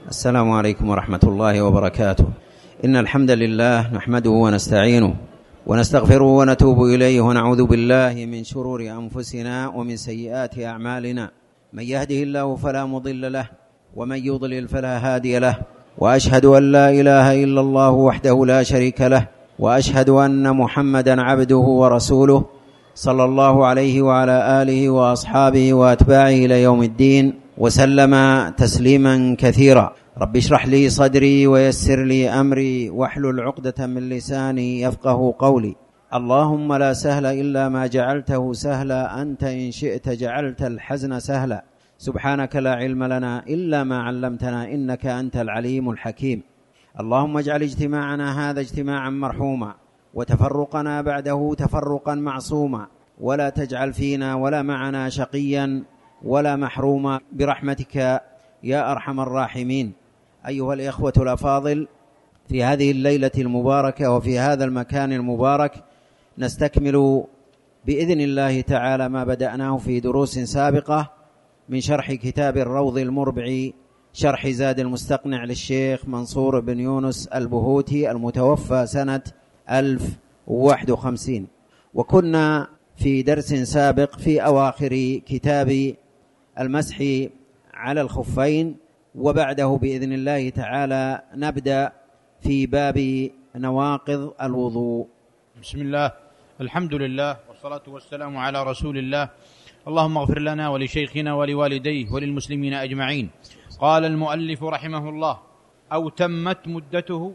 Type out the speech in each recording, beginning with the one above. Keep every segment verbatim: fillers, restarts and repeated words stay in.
السلام عليكم ورحمة الله وبركاته. إن الحمد لله نحمده ونستعينه ونستغفره ونتوب إليه ونعوذ بالله من شرور أنفسنا ومن سيئات أعمالنا. من يهده الله فلا مضل له ومن يضلل فلا هادي له، وأشهد أن لا إله إلا الله وحده لا شريك له، وأشهد أن محمدا عبده ورسوله صلى الله عليه وعلى آله وأصحابه وأتباعه إلى يوم الدين وسلم تسليما كثيرا. رب اشرح لي صدري ويسر لي أمري واحلل عقدة من لساني يفقه قولي. اللهم لا سهل إلا ما جعلته سهلا، أنت إن شئت جعلت الحزن سهلا. سبحانك لا علم لنا إلا ما علمتنا إنك أنت العليم الحكيم. اللهم اجعل اجتماعنا هذا اجتماعا مرحوما وتفرقنا بعده تفرقا معصوما، ولا تجعل فينا ولا معنا شقيا ولا محروما برحمتك يا أرحم الراحمين. أيها الإخوة الأفاضل، في هذه الليلة المباركة وفي هذا المكان المبارك نستكمل بإذن الله تعالى ما بدأناه في دروس سابقة من شرح كتاب الروض المربع، شرح زاد المستقنع للشيخ منصور بن يونس البهوتي المتوفى سنة ألف وواحد وخمسين. وكنا في درس سابق في أواخر كتاب المسح على الخفين، وبعده بإذن الله تعالى نبدأ في باب نواقض الوضوء. بسم الله، الحمد لله والصلاة والسلام على رسول الله. اللهم اغفر لنا ولشيخنا ولوالديه وللمسلمين أجمعين. قال المؤلف رحمه الله: أو تمت مدته.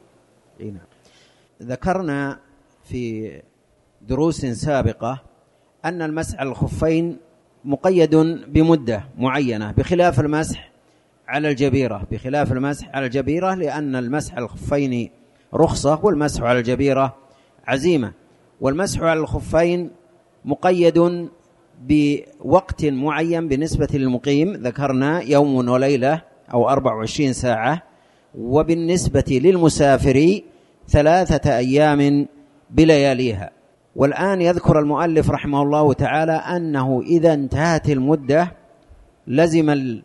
ذكرنا في دروس سابقة أن المسح على الخفين مقيد بمدة معينة، بخلاف المسح على الجبيرة بخلاف المسح على الجبيرة لأن المسح على الخفين رخصة والمسح على الجبيرة عزيمة. والمسح على الخفين مقيد بوقت معين بالنسبة للمقيم، ذكرنا يوم وليلة أو أربع وعشرين ساعة، وبالنسبة للمسافر ثلاثة أيام بلياليها. والآن يذكر المؤلف رحمه الله تعالى أنه إذا انتهت المدة لزم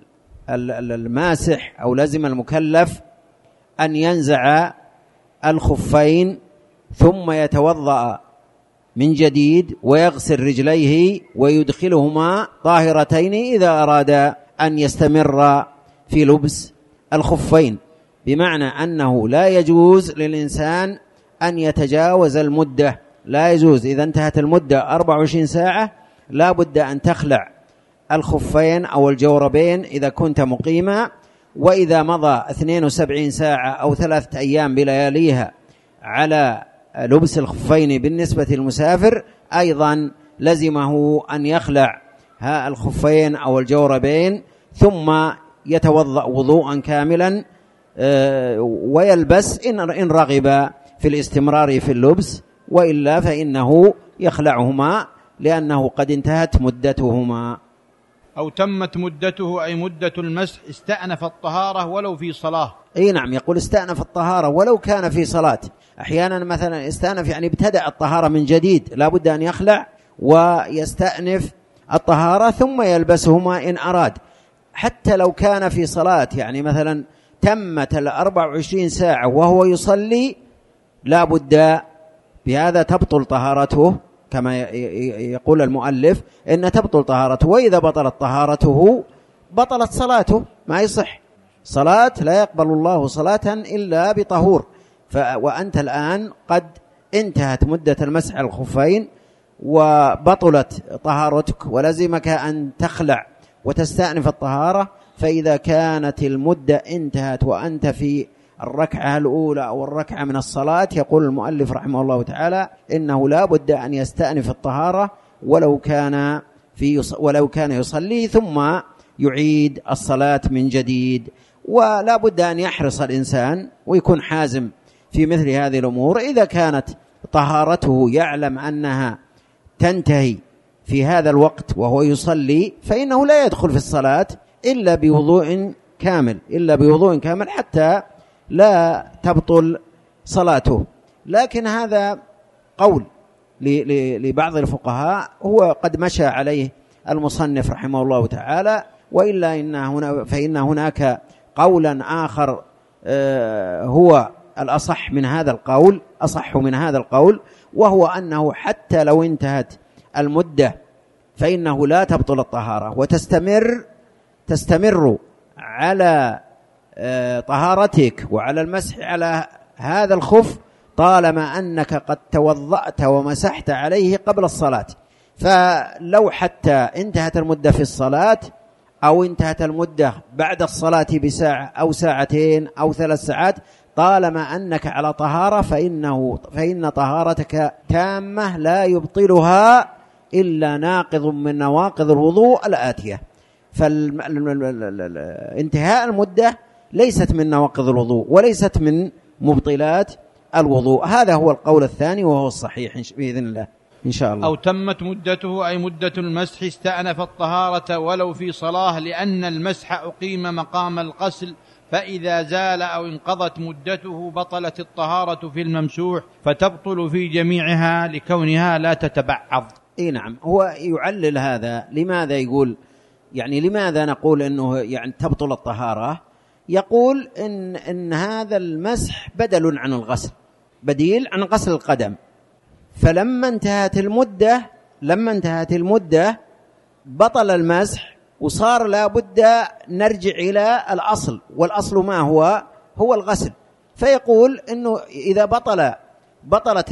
الماسح أو لزم المكلف أن ينزع الخفين ثم يتوضأ من جديد ويغسل رجليه ويدخلهما طاهرتين إذا أراد أن يستمر في لبس الخفين، بمعنى أنه لا يجوز للإنسان أن يتجاوز المدة. لا يجوز إذا انتهت المدة أربع وعشرين ساعة لا بد أن تخلع الخفين أو الجوربين إذا كنت مقيما. وإذا مضى اثنين وسبعين ساعة أو ثلاثة أيام بلياليها على لبس الخفين بالنسبة للمسافر أيضا لزمه أن يخلع ها الخفين أو الجوربين ثم يتوضأ وضوءا كاملا ويلبس إن رغب في الاستمرار في اللبس، وإلا فإنه يخلعهما لأنه قد انتهت مدتهما. أو تمت مدته أي مدة المسح استأنف الطهارة ولو في صلاة. أي نعم، يقول استأنف الطهارة ولو كان في صلاة. أحيانا مثلا استأنف يعني ابتدأ الطهارة من جديد، لا بد أن يخلع ويستأنف الطهارة ثم يلبسهما إن أراد. حتى لو كان في صلاة، يعني مثلا تمت الأربع وعشرين ساعة وهو يصلي، لا بد بهذا تبطل طهارته كما يقول المؤلف إن تبطل طهارته. وإذا بطلت طهارته بطلت صلاته، ما يصح صلاة، لا يقبل الله صلاة إلا بطهور. وأنت الآن قد انتهت مدة المسح على الخفين وبطلت طهارتك ولزمك أن تخلع وتستأنف الطهارة. فإذا كانت المدة انتهت وأنت في الركعة الأولى أو الركعة من الصلاة، يقول المؤلف رحمه الله تعالى إنه لا بد أن يستأنف الطهارة ولو كان في ولو كان يصلي ثم يعيد الصلاة من جديد. ولا بد أن يحرص الإنسان ويكون حازم في مثل هذه الأمور. إذا كانت طهارته يعلم أنها تنتهي في هذا الوقت وهو يصلي فإنه لا يدخل في الصلاة إلا بوضوء كامل إلا بوضوء كامل حتى لا تبطل صلاته. لكن هذا قول لبعض الفقهاء هو قد مشى عليه المصنف رحمه الله تعالى، وإلا إن هنا فإن هناك قولا آخر هو الأصح من هذا القول، أصح من هذا القول، وهو أنه حتى لو انتهت المدة فإنه لا تبطل الطهارة، وتستمر تستمر على طهارتك وعلى المسح على هذا الخف طالما أنك قد توضأت ومسحت عليه قبل الصلاة. فلو حتى انتهت المدة في الصلاة أو انتهت المدة بعد الصلاة بساعة أو ساعتين أو ثلاث ساعات، طالما أنك على طهارة فإنه فإن طهارتك تامة لا يبطلها إلا ناقض من نواقض الوضوء الآتية. فانتهاء المدة ليست من نواقض الوضوء وليست من مبطلات الوضوء. هذا هو القول الثاني وهو الصحيح بإذن الله إن شاء الله. أو تمت مدته أي مدة المسح استأنف الطهارة ولو في صلاة، لأن المسح أقيم مقام الغسل، فإذا زال أو انقضت مدته بطلت الطهارة في الممسوح، فتبطل في جميعها لكونها لا تتبعض. إيه نعم، هو يعلل هذا. لماذا يقول يعني لماذا نقول أنه يعني تبطل الطهارة؟ يقول إن, إن هذا المسح بدل عن الغسل، بديل عن غسل القدم. فلما انتهت المدة لما انتهت المدة بطل المسح، وصار لا بد نرجع إلى الأصل، والأصل ما هو؟ هو الغسل. فيقول إنه إذا بطل بطلت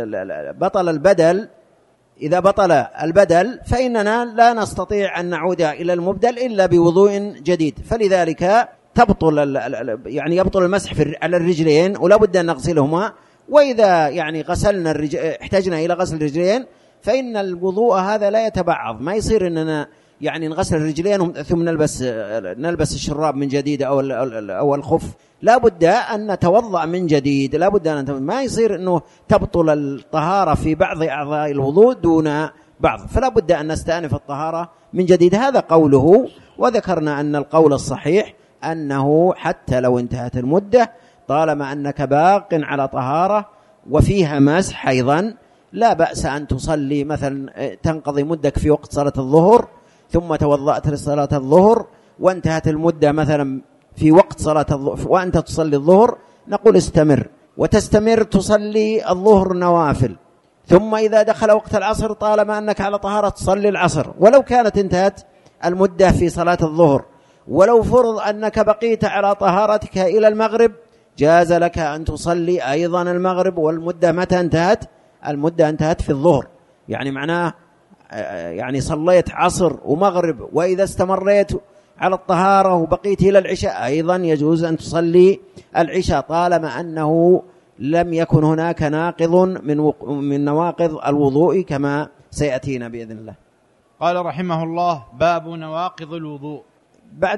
بطل البدل إذا بطل البدل فإننا لا نستطيع أن نعود إلى المبدل إلا بوضوء جديد. فلذلك تبطل يعني يبطل المسح على الرجلين ولا بد أن نغسلهما، وإذا يعني غسلنا الرج... احتاجنا إلى غسل الرجلين فإن الوضوء هذا لا يتبعض. ما يصير أننا يعني نغسل الرجلين ثم نلبس نلبس الشراب من جديد أو أو الخف. لا بد أن نتوضأ من جديد، لا بد أن ما يصير أنه تبطل الطهارة في بعض أعضاء الوضوء دون بعض، فلا بد أن نستأنف الطهارة من جديد. هذا قوله. وذكرنا أن القول الصحيح أنه حتى لو انتهت المدة طالما أنك باق على طهارة وفيها مسح أيضا لا بأس أن تصلي. مثلا تنقضي مدك في وقت صلاة الظهر ثم توضأت لصلاة الظهر وانتهت المدة مثلا في وقت صلاة الظهر وأنت تصلي الظهر، نقول استمر وتستمر تصلي الظهر نوافل، ثم إذا دخل وقت العصر طالما أنك على طهارة تصلي العصر ولو كانت انتهت المدة في صلاة الظهر. ولو فرض أنك بقيت على طهارتك إلى المغرب جاز لك أن تصلي أيضا المغرب، والمدة متى انتهت؟ المدة انتهت في الظهر. يعني معناه يعني صليت عصر ومغرب، وإذا استمريت على الطهارة وبقيت إلى العشاء أيضا يجوز أن تصلي العشاء طالما أنه لم يكن هناك ناقض من من نواقض الوضوء كما سيأتينا بإذن الله. قال رحمه الله: باب نواقض الوضوء. بعد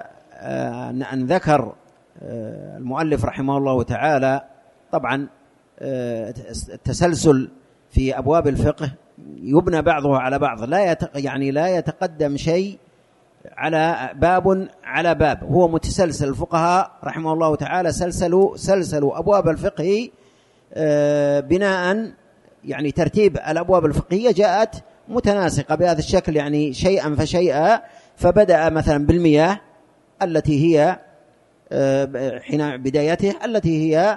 أن ذكر المؤلف رحمه الله تعالى طبعا التسلسل في أبواب الفقه يبنى بعضه على بعض، لا يعني لا يتقدم شيء على باب على باب، هو متسلسل. الفقهاء رحمه الله تعالى سلسلوا سلسلوا أبواب الفقه بناء يعني ترتيب الأبواب الفقهية جاءت متناسقة بهذا الشكل، يعني شيئا فشيئا. فبدأ مثلا بالمياه التي هي حين بدايته التي هي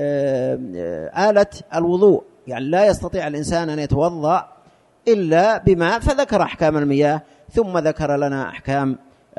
آلة الوضوء، يعني لا يستطيع الإنسان أن يتوضأ إلا بماء، فذكر أحكام المياه، ثم ذكر لنا أحكام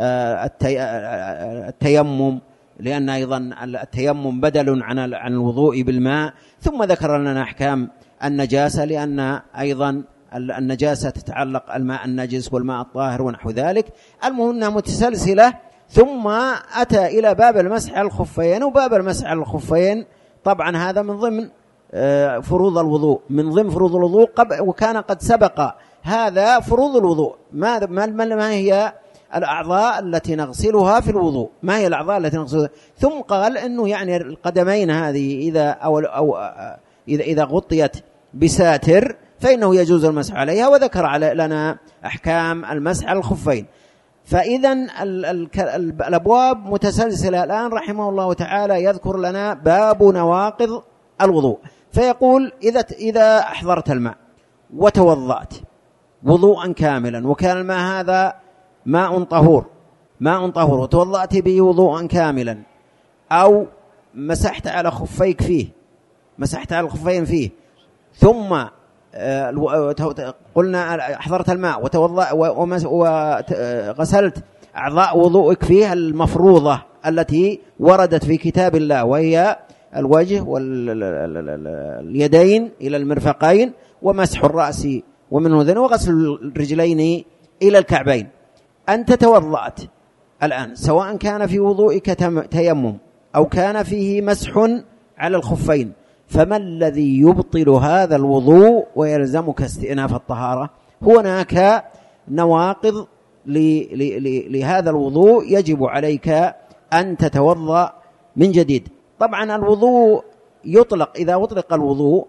التيمم لأن أيضا التيمم بدل عن عن الوضوء بالماء، ثم ذكر لنا أحكام النجاسة لأن أيضا النجاسة تتعلق الماء النجس والماء الطاهر ونحو ذلك. المهم أنها متسلسلة. ثم أتى إلى باب المسح على الخفين، وباب المسح على الخفين طبعا هذا من ضمن فروض الوضوء، من ضمن فروض الوضوء، وكان قد سبق هذا فروض الوضوء. ما ما هي الأعضاء التي نغسلها في الوضوء؟ ما هي الأعضاء التي نغسلها؟ ثم قال إنه يعني القدمين هذه إذا أو أو إذا إذا غطيت بساتر فإنه يجوز المسح عليها، وذكر على لنا أحكام المسح على الخفين. فإذا الأبواب متسلسلة. الآن رحمه الله تعالى يذكر لنا باب نواقض الوضوء، فيقول إذا إذا أحضرت الماء وتوضأت وضوءا كاملا وكان الماء هذا ماء طهور ماء طهور وتوضأت به وضوءا كاملا، أو مسحت على خفيك فيه مسحت على الخفين فيه ثم قلنا أحضرت الماء وتوضأ وغسلت أعضاء وضوءك فيه المفروضة التي وردت في كتاب الله، وهي الوجه واليدين إلى المرفقين ومسح الرأس ومن الأذن وغسل الرجلين إلى الكعبين. أنت توضأت الآن، سواء كان في وضوئك تيمم أو كان فيه مسح على الخفين، فما الذي يبطل هذا الوضوء ويلزمك استئناف الطهارة؟ هناك نواقض لهذا الوضوء يجب عليك أن تتوضأ من جديد. طبعا الوضوء يطلق، إذا أطلق الوضوء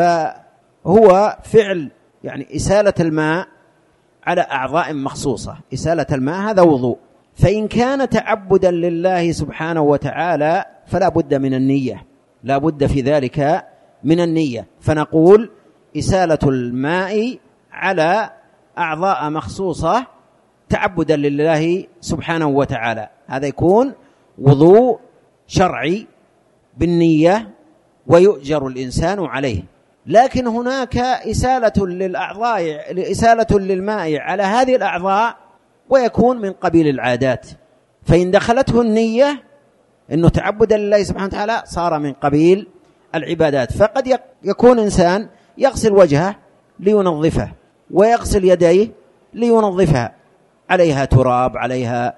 فهو فعل يعني إسالة الماء على أعضاء مخصوصة، إسالة الماء هذا وضوء. فإن كان تعبدا لله سبحانه وتعالى فلا بد من النية، لا بد في ذلك من النية. فنقول إسالة الماء على أعضاء مخصوصة تعبدا لله سبحانه وتعالى، هذا يكون وضوء شرعي بالنية ويؤجر الإنسان عليه. لكن هناك إسالة للأعضاء إسالة للماء على هذه الأعضاء ويكون من قبيل العادات، فإن دخلته النية إنه تعبدا لله سبحانه وتعالى صار من قبيل العبادات. فقد يكون إنسان يغسل وجهه لينظفه ويغسل يديه لينظفها، عليها تراب، عليها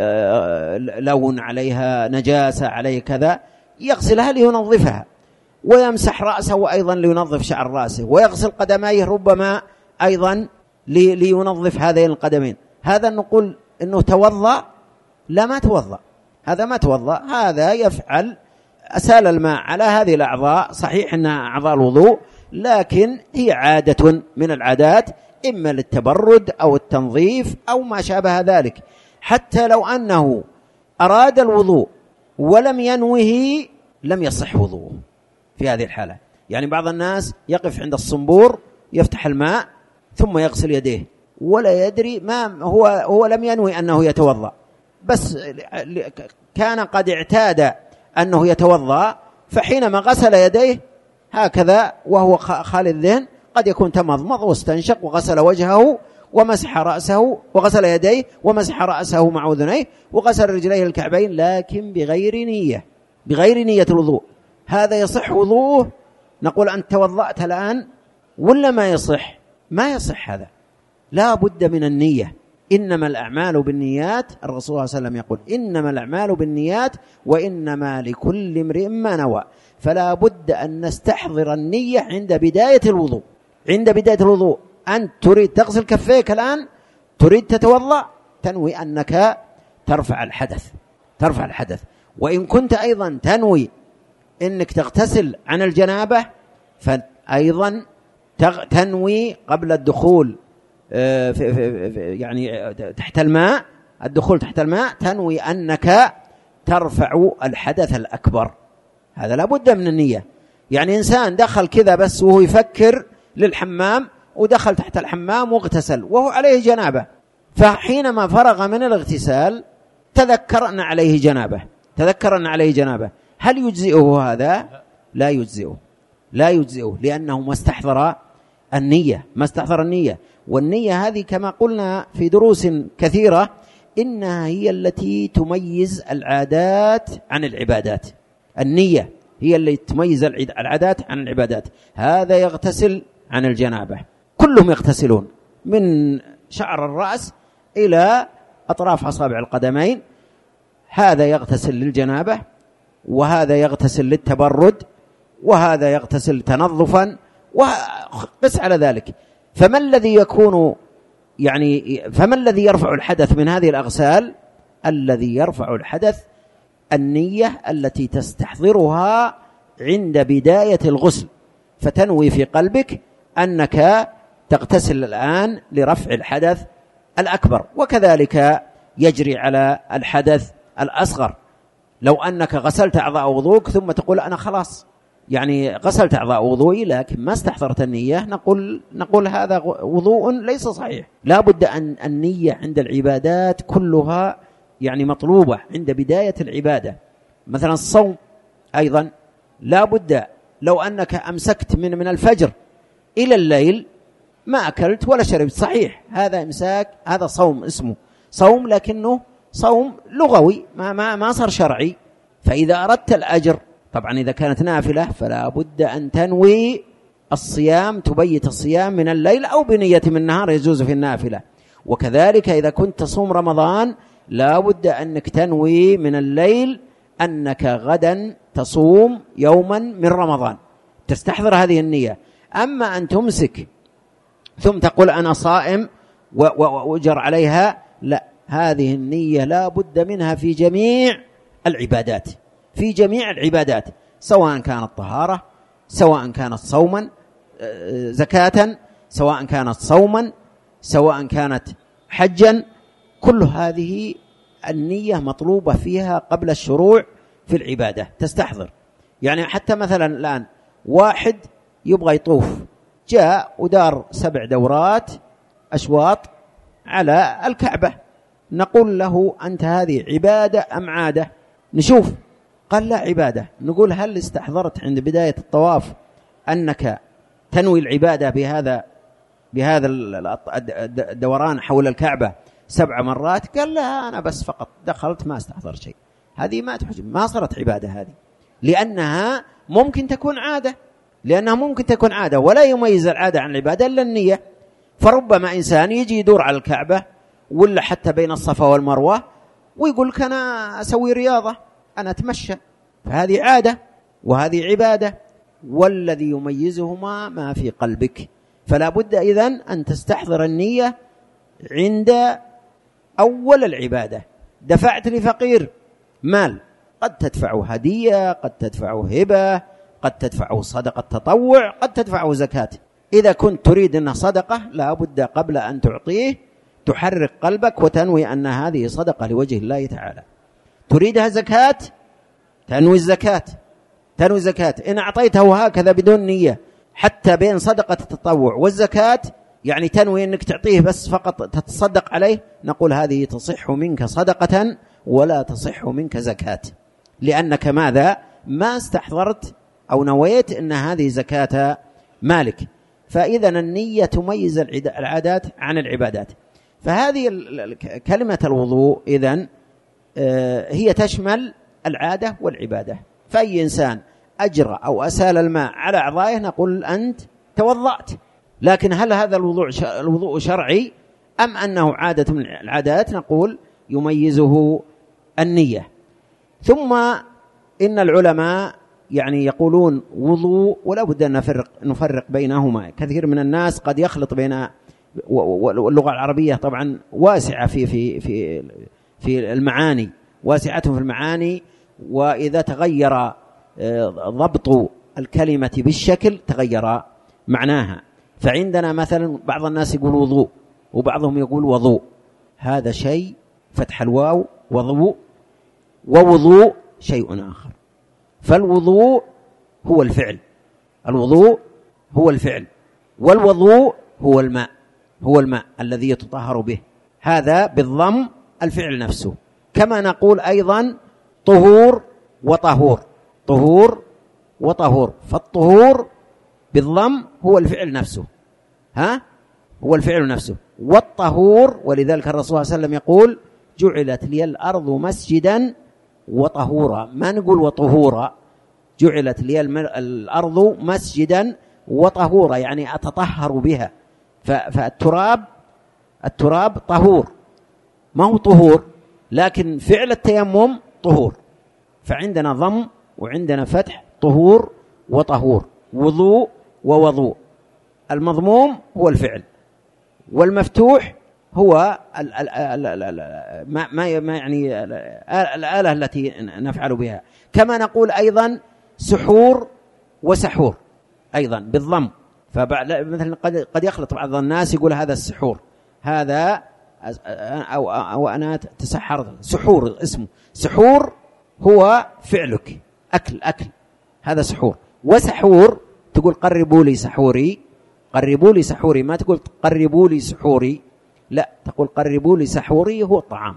لون، عليها نجاسة، عليه كذا، يغسلها لينظفها، ويمسح رأسه أيضا لينظف شعر رأسه، ويغسل قدميه ربما أيضا لينظف هذين القدمين. هذا نقول إنه توضأ؟ لا، ما توضأ، هذا ما توضأ، هذا يفعل أسال الماء على هذه الأعضاء، صحيح أنها أعضاء الوضوء لكن هي عادة من العادات، إما للتبرد أو التنظيف أو ما شابه ذلك. حتى لو أنه أراد الوضوء ولم ينوه لم يصح وضوءه في هذه الحالة. يعني بعض الناس يقف عند الصنبور يفتح الماء ثم يغسل يديه ولا يدري ما هو هو لم ينوي أنه يتوضأ، بس كان قد اعتاد أنه يتوضأ، فحينما غسل يديه هكذا وهو خالي الذهن قد يكون تمضمض واستنشق وغسل وجهه ومسح رأسه وغسل يديه ومسح رأسه مع أذنيه وغسل رجليه الكعبين، لكن بغير نية، بغير نية الوضوء. هذا يصح وضوءه؟ نقول أنت توضأت الآن ولا ما يصح؟ ما يصح، هذا لا بد من النية. إنما الأعمال بالنيات، الرسول صلى الله عليه وسلم يقول إنما الأعمال بالنيات وإنما لكل امرئ ما نوى. فلا بد أن نستحضر النية عند بداية الوضوء. عند بداية الوضوء أنت تريد تغسل كفيك الآن، تريد تتوضأ، تنوي أنك ترفع الحدث، ترفع الحدث. وإن كنت أيضا تنوي أنك تغتسل عن الجنابة فأيضا تنوي قبل الدخول في في في يعني تحت الماء، الدخول تحت الماء، تنوي أنك ترفع الحدث الأكبر. هذا لابد من النية. يعني إنسان دخل كذا بس وهو يفكر للحمام ودخل تحت الحمام واغتسل وهو عليه جنابة، فحينما فرغ من الاغتسال تذكر أن عليه جنابة، تذكر أن عليه جنابة، هل يجزئه هذا؟ لا يجزئه، لا يجزئه، لأنه ما استحضر النية، ما استحضر النية. والنية هذه كما قلنا في دروس كثيرة إنها هي التي تميز العادات عن العبادات. النية هي التي تميز العادات عن العبادات. هذا يغتسل عن الجنابة، كلهم يغتسلون من شعر الرأس إلى أطراف أصابع القدمين، هذا يغتسل للجنابة وهذا يغتسل للتبرد وهذا يغتسل تنظفا، وقس على ذلك. فما الذي يكون يعني فما الذي يرفع الحدث من هذه الأغسال؟ الذي يرفع الحدث النية التي تستحضرها عند بداية الغسل، فتنوي في قلبك أنك تغتسل الآن لرفع الحدث الأكبر. وكذلك يجري على الحدث الأصغر. لو أنك غسلت أعضاء وضوءك ثم تقول أنا خلاص يعني غسلت أعضاء وضوئي لكن ما استحضرت النية، نقول نقول هذا وضوء ليس صحيح. لا بد أن النية عند العبادات كلها يعني مطلوبة عند بداية العبادة. مثلا الصوم أيضا لا بد، لو أنك أمسكت من من الفجر إلى الليل ما أكلت ولا شربت، صحيح هذا إمساك، هذا صوم، اسمه صوم لكنه صوم لغوي، ما ما ما صار شرعي. فإذا أردت الأجر، طبعا إذا كانت نافلة فلا بد أن تنوي الصيام، تبيت الصيام من الليل أو بنية من النهار، يجوز في النافلة. وكذلك إذا كنت تصوم رمضان لا بد أنك تنوي من الليل أنك غدا تصوم يوما من رمضان، تستحضر هذه النية. أما أن تمسك ثم تقول أنا صائم وأجر عليها، لا، هذه النية لا بد منها في جميع العبادات، في جميع العبادات، سواء كانت طهارة، سواء كانت صوما، زكاة، سواء كانت صوما، سواء كانت حجا، كل هذه النية مطلوبة فيها قبل الشروع في العبادة، تستحضر. يعني حتى مثلا الآن واحد يبغى يطوف، جاء ودار سبع دورات أشواط على الكعبة، نقول له أنت هذه عبادة أم عادة؟ نشوف، قال لا عبادة. نقول هل استحضرت عند بداية الطواف أنك تنوي العبادة بهذا بهذا الدوران حول الكعبة سبع مرات؟ قال لا، أنا بس فقط دخلت ما استحضرت شيء. هذه ما تحجب، ما صارت عبادة هذه، لأنها ممكن تكون عادة، لأنها ممكن تكون عادة ولا يميز العادة عن العبادة إلا النية. فربما إنسان يجي يدور على الكعبة ولا حتى بين الصفا والمروة ويقول لك أنا أسوي رياضة، أنا أتمشى، فهذه عادة وهذه عبادة، والذي يميزهما ما في قلبك. فلا بد إذن أن تستحضر النية عند أول العبادة. دفعت لفقير مال، قد تدفع هدية، قد تدفع هبة، قد تدفع صدقة تطوع، قد تدفع زكاة. إذا كنت تريد أنها صدقة لا بد قبل أن تعطيه تحرك قلبك وتنوي أن هذه صدقة لوجه الله تعالى. تريدها زكاة، تنوي الزكاة، تنوي الزكاة. إن أعطيته هكذا بدون نية حتى بين صدقة التطوع والزكاة، يعني تنوي أنك تعطيه بس فقط تتصدق عليه، نقول هذه تصح منك صدقة ولا تصح منك زكاة، لأنك ماذا؟ ما استحضرت أو نويت أن هذه زكاة مالك. فإذا النية تميز العادات عن العبادات. فهذه كلمة الوضوء إذن هي تشمل العادة والعبادة. فأي إنسان أجرى أو أسال الماء على أعضائه نقول أنت توضأت. لكن هل هذا الوضوء الوضوء شرعي أم أنه عادة من العادات؟ نقول يميزه النية. ثم إن العلماء يعني يقولون وضوء ولا بد أن نفرق نفرق بينهما. كثير من الناس قد يخلط بين، واللغة العربية طبعا واسعة في في في في المعاني، واسعة في المعاني، وإذا تغير ضبط الكلمة بالشكل تغير معناها. فعندنا مثلا بعض الناس يقول وضوء وبعضهم يقول وضوء، هذا شيء فتح الواو وضوء، ووضوء شيء آخر. فالوضوء هو الفعل، الوضوء هو الفعل، والوضوء هو الماء، هو الماء الذي يتطهر به، هذا بالضم الفعل نفسه. كما نقول أيضا طهور وطهور، طهور وطهور، فالطهور بالضم هو الفعل نفسه، ها هو الفعل نفسه. والطهور، ولذلك الرسول صلى الله عليه وسلم يقول جعلت لي الأرض مسجدا وطهورا، ما نقول وطهورا، جعلت لي الأرض مسجدا وطهورا، يعني أتطهر بها. فالتراب التراب طهور، ما هو طهور، لكن فعل التيمم طهور. فعندنا ضم وعندنا فتح، طهور وطهور، وضوء ووضوء. المضموم هو الفعل، والمفتوح هو ال ال ال ال ال ما ما يعني الآلة التي نفعل بها. كما نقول أيضا سحور وسحور أيضا بالضم. فمثلا قد قد يخلط بعض الناس يقول هذا السحور، هذا أو أو أنا تسحرت، سحور اسمه سحور، هو فعلك أكل أكل، هذا سحور. وسحور تقول قربوا لي سحوري، قربوا لي سحوري، ما تقول قربوا لي سحوري، لا، تقول قربوا لي سحوري، هو الطعام.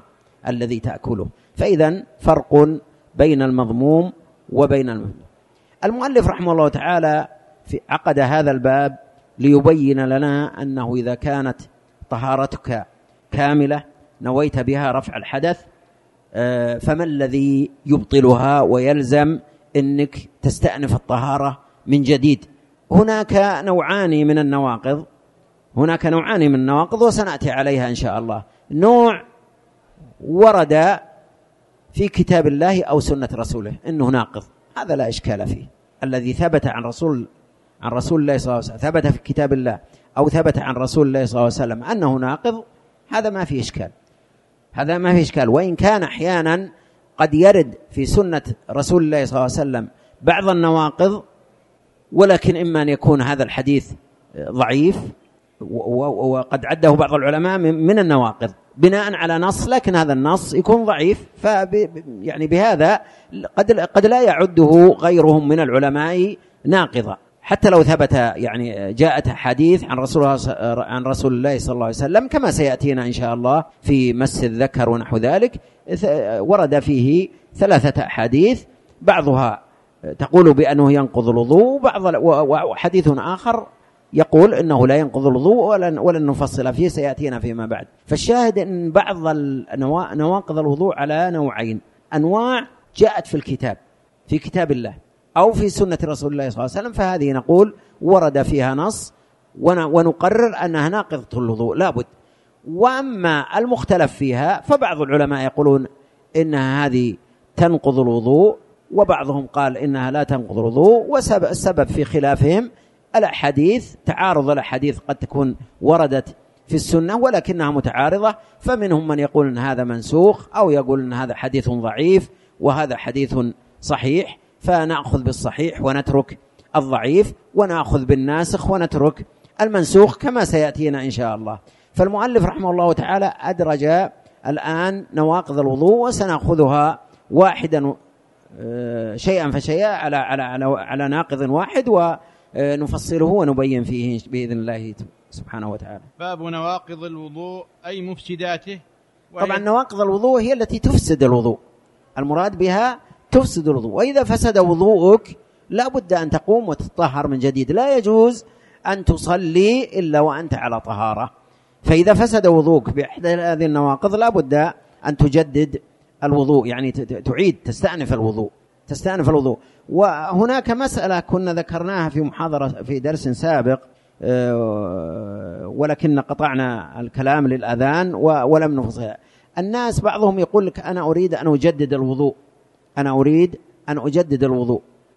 الذي تأكله. فإذا فرق بين المضموم وبين المذموم. المؤلف رحمه الله تعالى في عقد هذا الباب ليبين لنا أنه إذا كانت طهارتك كاملة نويت بها رفع الحدث، فما الذي يبطلها ويلزم أنك تستأنف الطهارة من جديد؟ هناك نوعان من النواقض هناك نوعان من النواقض وسنأتي عليها إن شاء الله. نوع ورد في كتاب الله أو سنة رسوله إنه ناقض، هذا لا إشكال فيه. الذي ثبت عن رسول عن رسول الله صلى الله عليه وسلم، ثبت في كتاب الله أو ثبت عن رسول الله صلى الله عليه وسلم أنه ناقض، هذا ما فيه إشكال هذا ما فيه إشكال وإن كان أحيانا قد يرد في سنة رسول الله صلى الله عليه وسلم بعض النواقض، ولكن إما أن يكون هذا الحديث ضعيف وقد عده بعض العلماء من النواقض بناء على نص، لكن هذا النص يكون ضعيف، يعني بهذا قد قد لا يعده غيرهم من العلماء ناقضا، حتى لو ثبت يعني جاءت حديث عن رسول عن رسول الله صلى الله عليه وسلم كما سيأتينا إن شاء الله في مس الذكر ونحو ذلك، ورد فيه ثلاثة أحاديث بعضها تقول بأنه ينقض الوضوء، وبعض وحديث آخر يقول إنه لا ينقض الوضوء ولن, ولن نفصل فيه سيأتينا فيما بعد. فالشاهد أن بعض نواقض الوضوء على نوعين، أنواع جاءت في الكتاب في كتاب الله أو في سنة رسول الله صلى الله عليه وسلم، فهذه نقول ورد فيها نص ونقرر أنها ناقضة الوضوء لابد. وأما المختلف فيها فبعض العلماء يقولون إنها هذه تنقض الوضوء، وبعضهم قال إنها لا تنقض الوضوء، والسبب في خلافهم الأحاديث، تعارض الأحاديث قد تكون وردت في السنة ولكنها متعارضة، فمنهم من يقول إن هذا منسوخ أو يقول إن هذا حديث ضعيف وهذا حديث صحيح، فنأخذ بالصحيح ونترك الضعيف، ونأخذ بالناسخ ونترك المنسوخ كما سيأتينا إن شاء الله. فالمؤلف رحمه الله تعالى أدرج الآن نواقض الوضوء، وسنأخذها واحدا شيئا فشيئا على على على على ناقض واحد ونفصله ونبين فيه بإذن الله سبحانه وتعالى. باب نواقض الوضوء أي مفسداته. طبعا نواقض الوضوء هي التي تفسد الوضوء، المراد بها تفسد الوضوء. وإذا فسد وضوءك لا بد أن تقوم وتطهر من جديد، لا يجوز أن تصلي إلا وأنت على طهارة. فإذا فسد وضوءك بإحدى هذه النواقض لا بد أن تجدد الوضوء، يعني تعيد تستأنف الوضوء تستأنف الوضوء. وهناك مسألة كنا ذكرناها في محاضرة في درس سابق، ولكن قطعنا الكلام للأذان ولم نفصلها. الناس بعضهم يقول لك أنا أريد أن أجدد الوضوء أنا أريد أن أجدد الوضوء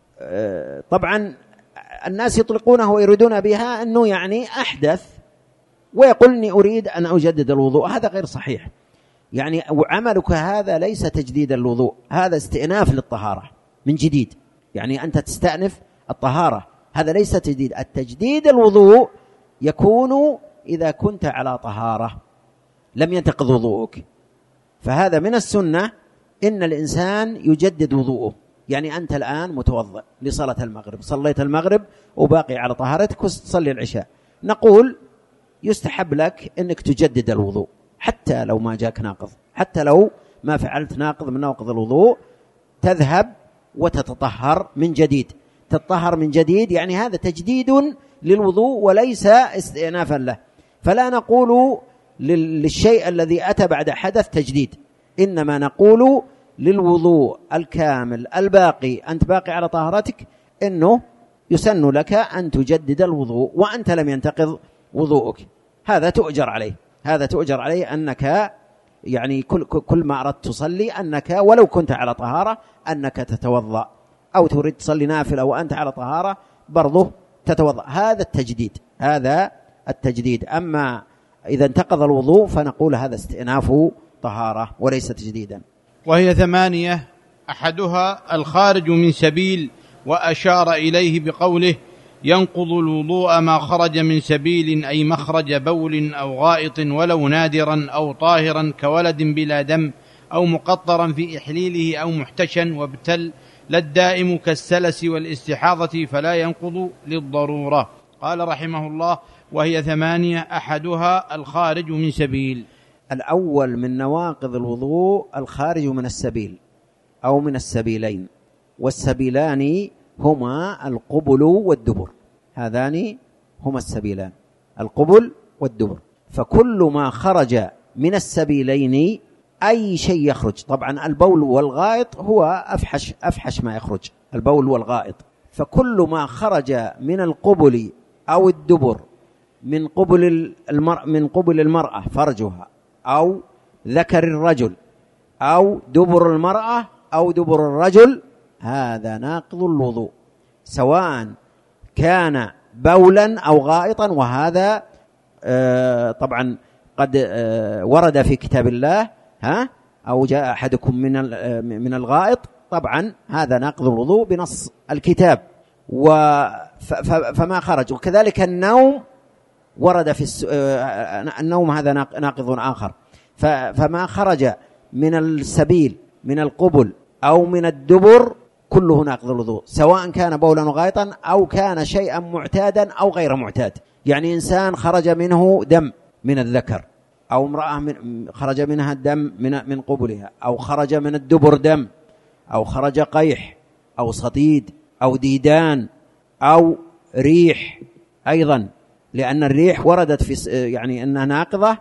طبعا الناس يطلقونه ويريدون بها أنه يعني أحدث، ويقول إني أريد أن أجدد الوضوء. هذا غير صحيح، يعني عملك هذا ليس تجديد الوضوء، هذا استئناف للطهارة من جديد، يعني أنت تستأنف الطهارة، هذا ليس تجديد. التجديد الوضوء يكون إذا كنت على طهارة لم ينتقض وضوءك، فهذا من السنة إن الإنسان يجدد وضوءه. يعني أنت الآن متوضئ لصلاة المغرب، صليت المغرب وباقي على طهارتك وتصلي العشاء، نقول يستحب لك أنك تجدد الوضوء حتى لو ما جاك ناقض، حتى لو ما فعلت ناقض من نواقض الوضوء، تذهب وتتطهر من جديد. تتطهر من جديد يعني هذا تجديد للوضوء وليس استئنافا له. فلا نقول للشيء الذي أتى بعد حدث تجديد، إنما نقول للوضوء الكامل الباقي، أنت باقي على طهارتك، إنه يسن لك أن تجدد الوضوء وأنت لم ينتقض وضوءك. هذا تؤجر عليه هذا تؤجر عليه أنك يعني كل, كل ما أردت تصلي أنك ولو كنت على طهارة أنك تتوضأ، أو تريد تصلي نافلة وأنت على طهارة برضه تتوضأ. هذا التجديد هذا التجديد أما إذا انتقض الوضوء فنقول هذا استئناف طهارة وليس تجديدا. وهي ثمانية، أحدها الخارج من سبيل، وأشار إليه بقوله ينقض الوضوء ما خرج من سبيل، أي مخرج بول أو غائط ولو نادرا أو طاهرا كولد بلا دم أو مقطرا في إحليله أو محتشا وابتل، لا الدائم كالسلس والاستحاضة فلا ينقض للضرورة. قال رحمه الله وهي ثمانية، أحدها الخارج من سبيل. الأول من نواقض الوضوء الخارج من السبيل أو من السبيلين، والسبيلان هما القبل والدبر، هذان هما السبيلان، القبل والدبر. فكل ما خرج من السبيلين أي شيء يخرج، طبعا البول والغائط هو أفحش, أفحش ما يخرج، البول والغائط. فكل ما خرج من القبل أو الدبر من قبل المرأة, من قبل المرأة فرجها أو ذكر الرجل أو دبر المرأة أو دبر الرجل، هذا ناقض الوضوء، سواء كان بولا أو غائطا. وهذا آه طبعا قد آه ورد في كتاب الله، ها أو جاء أحدكم من من الغائط، طبعا هذا ناقض الوضوء بنص الكتاب. فما خرج. وكذلك النوم ورد في الس... النوم هذا ناقض آخر. فما خرج من السبيل من القبل أو من الدبر كله ناقض الوضوء، سواء كان بولا وغائطا أو كان شيئا معتادا أو غير معتاد. يعني إنسان خرج منه دم من الذكر، أو امرأة من خرج منها الدم من من قبلها، أو خرج من الدبر دم، أو خرج قيح أو صديد أو ديدان أو ريح أيضا، لأن الريح وردت في يعني أنها ناقضة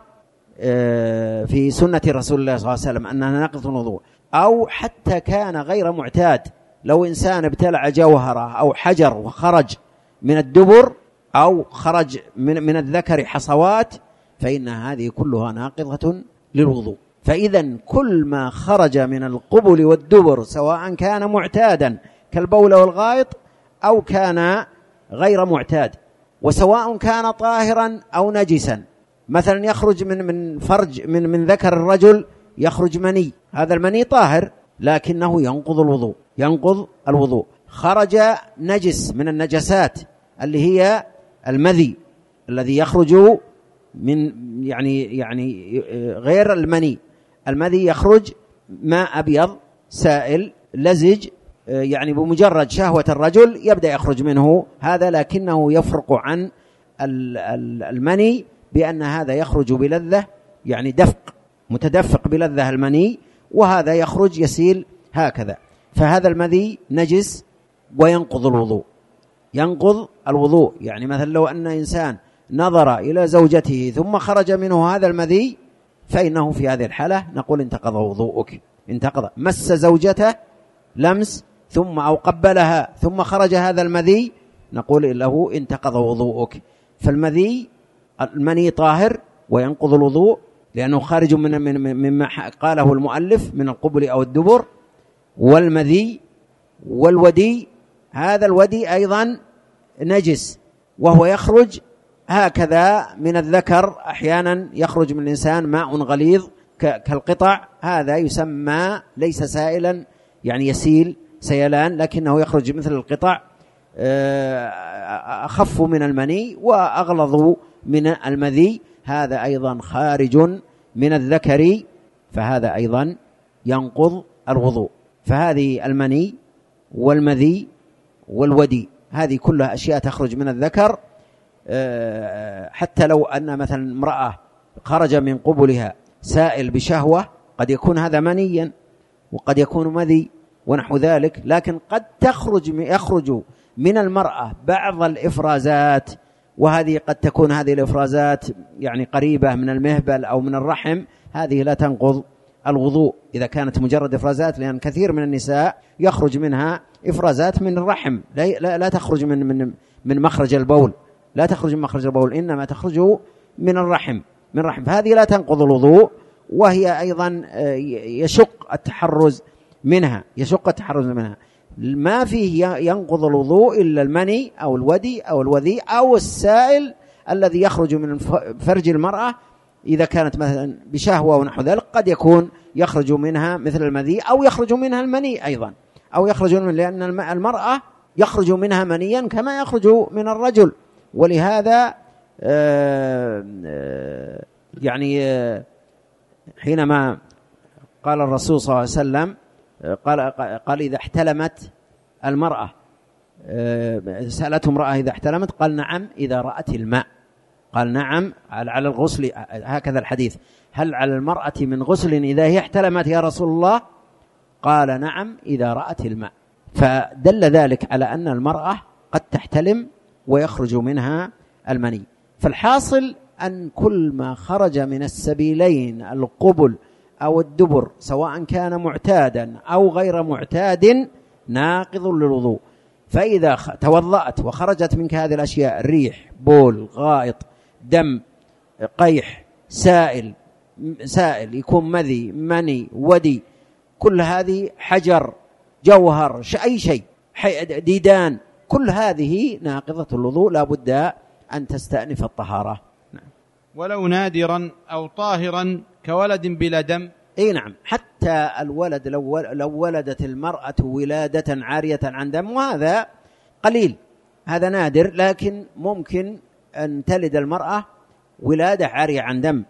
في سنة رسول الله صلى الله عليه وسلم أنها ناقضة الوضوء. أو حتى كان غير معتاد، لو إنسان ابتلع جوهرة أو حجر وخرج من الدبر أو خرج من من الذكر حصوات، فإن هذه كلها ناقضة للوضوء. فإذا كل ما خرج من القبل والدبر سواء كان معتادا كالبول والغائط أو كان غير معتاد، وسواء كان طاهرا أو نجسا، مثلا يخرج من من فرج من من ذكر الرجل يخرج مني، هذا المني طاهر لكنه ينقض الوضوء، ينقض الوضوء. خرج نجس من النجسات اللي هي المذي الذي يخرج من يعني يعني غير المني، المذي يخرج ماء أبيض سائل لزج، يعني بمجرد شهوة الرجل يبدأ يخرج منه هذا، لكنه يفرق عن المني بأن هذا يخرج بلذة، يعني دفق متدفق بلذة المني، وهذا يخرج يسيل هكذا. فهذا المذي نجس وينقض الوضوء، ينقض الوضوء. يعني مثلا لو أن إنسان نظر إلى زوجته ثم خرج منه هذا المذي، فإنه في هذه الحالة نقول انتقض وضوءك، انتقض. مس زوجته لمس ثم أو قبلها ثم خرج هذا المذي، نقول له انتقض وضوءك. فالمذي المني طاهر وينقض الوضوء لأنه خارج من مما قاله المؤلف من القبل أو الدبر. والمذي والودي، هذا الودي أيضا نجس وهو يخرج هكذا من الذكر، أحيانا يخرج من الإنسان ماء غليظ كالقطع، هذا يسمى ليس سائلا يعني يسيل سيلان، لكنه يخرج مثل القطع، أخف من المني وأغلظ من المذي، هذا أيضا خارج من الذكر، فهذا أيضا ينقض الوضوء. فهذه المني والمذي والودي هذه كلها أشياء تخرج من الذكر، حتى لو أن مثلا امرأة خرج من قبلها سائل بشهوة، قد يكون هذا منيا وقد يكون مذي ونحو ذلك، لكن قد تخرج يخرج من المرأة بعض الإفرازات، وهذه قد تكون هذه الإفرازات يعني قريبة من المهبل أو من الرحم، هذه لا تنقض الوضوء إذا كانت مجرد إفرازات، لأن كثير من النساء يخرج منها إفرازات من الرحم، لا, لا, لا تخرج من, من, من مخرج البول، لا تخرج من مخرج البول، إنما تخرج من الرحم من الرحم، فهذه لا تنقض الوضوء، وهي أيضا يشق التحرز منها يشق التحرز منها ما فيه ينقض الوضوء إلا المني أو الودي أو الوذي أو السائل الذي يخرج من فرج المرأة إذا كانت مثلا بشهوة ونحو ذلك، قد يكون يخرج منها مثل المذي أو يخرج منها المني أيضا، أو يخرج من لأن المرأة يخرج منها منيا كما يخرج من الرجل. ولهذا يعني حينما قال الرسول صلى الله عليه وسلم قال, قال إذا احتلمت المرأة، سألته امرأة إذا احتلمت، قال نعم إذا رأت الماء، قال نعم على الغسل، هكذا الحديث، هل على المرأة من غسل إذا هي احتلمت يا رسول الله؟ قال نعم إذا رأت الماء. فدل ذلك على أن المرأة قد تحتلم ويخرج منها المني. فالحاصل أن كل ما خرج من السبيلين القبل أو الدبر سواء كان معتادا أو غير معتاد ناقض للوضوء. فإذا توضأت وخرجت منك هذه الأشياء، الريح، بول، غائط، دم، قيح، سائل سائل يكون مذي، مني، ودي، كل هذه، حجر، جوهر، أي شيء، ديدان، كل هذه ناقضة الوضوء، لا بد أن تستأنف الطهارة. نعم. ولو نادرا أو طاهرا كولد بلا دم. اي نعم، حتى الولد لو لو ولدت المرأة ولادة عارية عن دم، وهذا قليل، هذا نادر، لكن ممكن أن تلد المرأة ولادة عارية عن دم.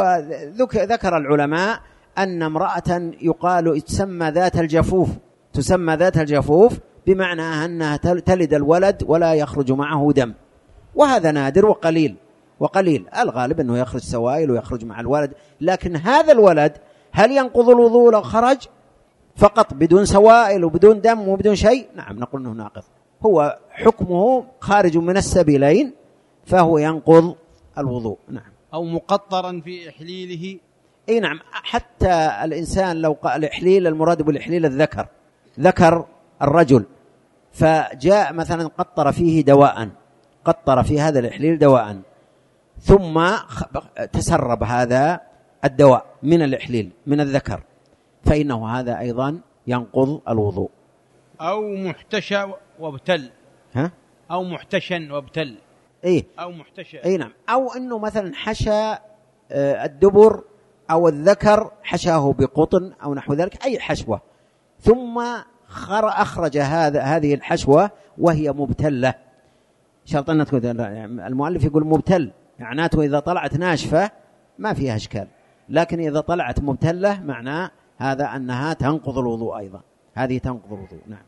وذكر العلماء أن امرأة يقال تسمى ذات الجفوف، تسمى ذات الجفوف بمعنى أنها تلد الولد ولا يخرج معه دم، وهذا نادر وقليل وقليل الغالب أنه يخرج سوائل ويخرج مع الولد. لكن هذا الولد هل ينقض الوضوء لو خرج فقط بدون سوائل وبدون دم وبدون شيء؟ نعم، نقول أنه ناقض، هو حكمه خارج من السبيلين فهو ينقض الوضوء. نعم. أو مقطرا في إحليله. اي نعم، حتى الإنسان لو قال الإحليل، المراد بالإحليل الذكر، ذكر الرجل، فجاء مثلا قطر فيه دواء، قطر في هذا الإحليل دواء، ثم تسرب هذا الدواء من الإحليل من الذكر، فإنه هذا أيضا ينقض الوضوء. أو محتشى وابتل. ها؟ أو محتشن وابتل. إيه؟ أو محتشى. إيه نعم. أو أنه مثلا حشى الدبر أو الذكر، حشاه بقطن أو نحو ذلك، أي حشوة، ثم أخرج هذا هذه الحشوة وهي مبتلة. شرط أن تكون، المؤلف يقول مبتل، معناته إذا طلعت ناشفة ما فيها إشكال، لكن إذا طلعت مبتلة معناه هذا أنها تنقض الوضوء أيضا، هذه تنقض الوضوء. نعم.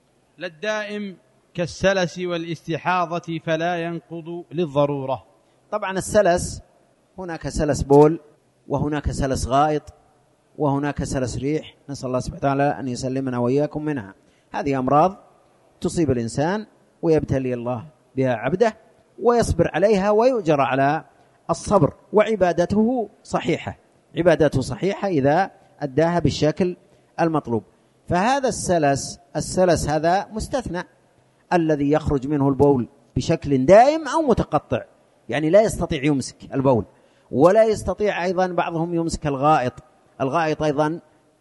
للدائم كالسلس والاستحاضة فلا ينقض للضرورة. طبعا السلس، هناك سلس بول، وهناك سلس غائط، وهناك سلس ريح، نسأل الله سبحانه وتعالى أن يسلمنا وإياكم منها. هذه أمراض تصيب الإنسان ويبتلي الله بها عبده ويصبر عليها ويؤجر على الصبر، وعبادته صحيحة، عبادته صحيحة إذا أداها بالشكل المطلوب. فهذا السلس السلس هذا مستثنى، الذي يخرج منه البول بشكل دائم أو متقطع، يعني لا يستطيع يمسك البول، ولا يستطيع أيضا بعضهم يمسك الغائط، الغائط أيضا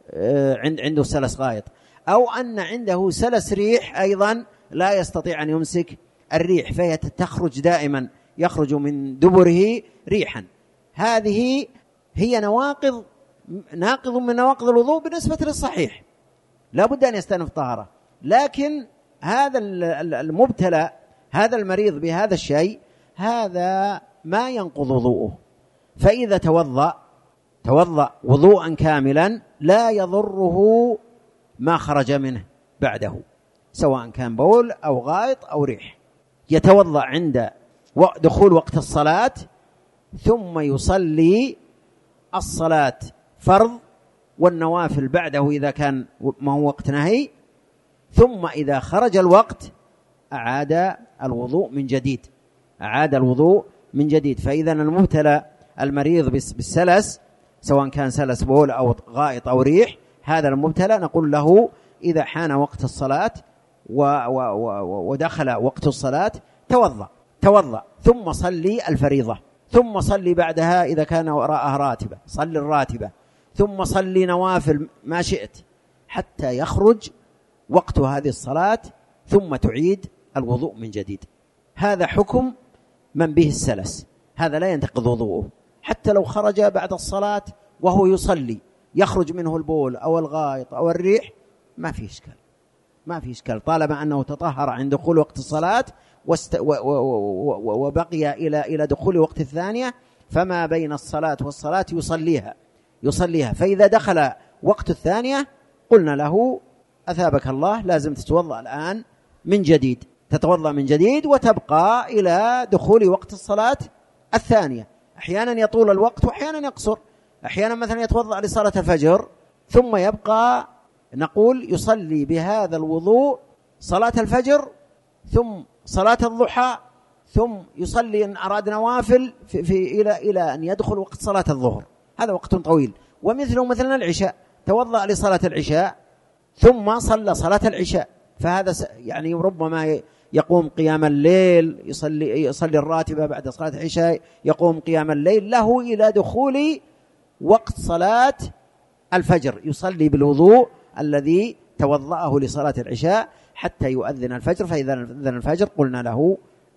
عنده سلس غائط، أو أن عنده سلس ريح أيضا لا يستطيع أن يمسك الريح، فهي تخرج دائما، يخرج من دبره ريحا. هذه هي نواقض ناقض من نواقض الوضوء بالنسبة للصحيح، لا بد أن يستأنف طهارة. لكن هذا المبتلى، هذا المريض بهذا الشيء، هذا ما ينقض وضوءه، فإذا توضأ توضأ وضوءا كاملا لا يضره ما خرج منه بعده، سواء كان بول أو غائط أو ريح. يتوضأ عند دخول وقت الصلاة، ثم يصلي الصلاة فرض والنوافل بعده إذا كان ما هو وقت نهي، ثم إذا خرج الوقت أعاد الوضوء من جديد، أعاد الوضوء من جديد. فإذا المبتلى المريض بالسلس، سواء كان سلس بول أو غائط أو ريح، هذا المبتلى نقول له إذا حان وقت الصلاة ودخل وقت الصلاة توضأ توضأ ثم صلي الفريضة، ثم صلي بعدها إذا كان وراءها راتبة صلي الراتبة، ثم صلي نوافل ما شئت حتى يخرج وقت هذه الصلاة، ثم تعيد الوضوء من جديد. هذا حكم من به السلس، هذا لا ينتقض وضوءه، حتى لو خرج بعد الصلاة وهو يصلي يخرج منه البول أو الغائط أو الريح ما في إشكال، ما في إشكال، طالما أنه تطهر عند دخول وقت الصلاة واست... و... و... و... وبقي إلى إلى دخول وقت الثانية، فما بين الصلاة والصلاة يصليها يصليها فإذا دخل وقت الثانية قلنا له أثابك الله لازم تتوضأ الآن من جديد، تتوضأ من جديد وتبقى إلى دخول وقت الصلاة الثانية أحيانا يطول الوقت وأحيانا يقصر. أحيانا مثلا يتوضأ لصلاة الفجر ثم يبقى نقول يصلي بهذا الوضوء صلاة الفجر ثم صلاة الضحى ثم يصلي إن أراد نوافل في, في إلى إلى أن يدخل وقت صلاة الظهر، هذا وقت طويل. ومثله مثلا العشاء، توضأ لصلاة العشاء ثم صلى صلاة العشاء، فهذا يعني ربما يقوم قيام الليل، يصلي يصلي الراتبة بعد صلاة العشاء، يقوم قيام الليل له إلى دخول وقت صلاة الفجر، يصلي بالوضوء الذي توضأه لصلاة العشاء حتى يؤذن الفجر. فإذا أذن الفجر قلنا له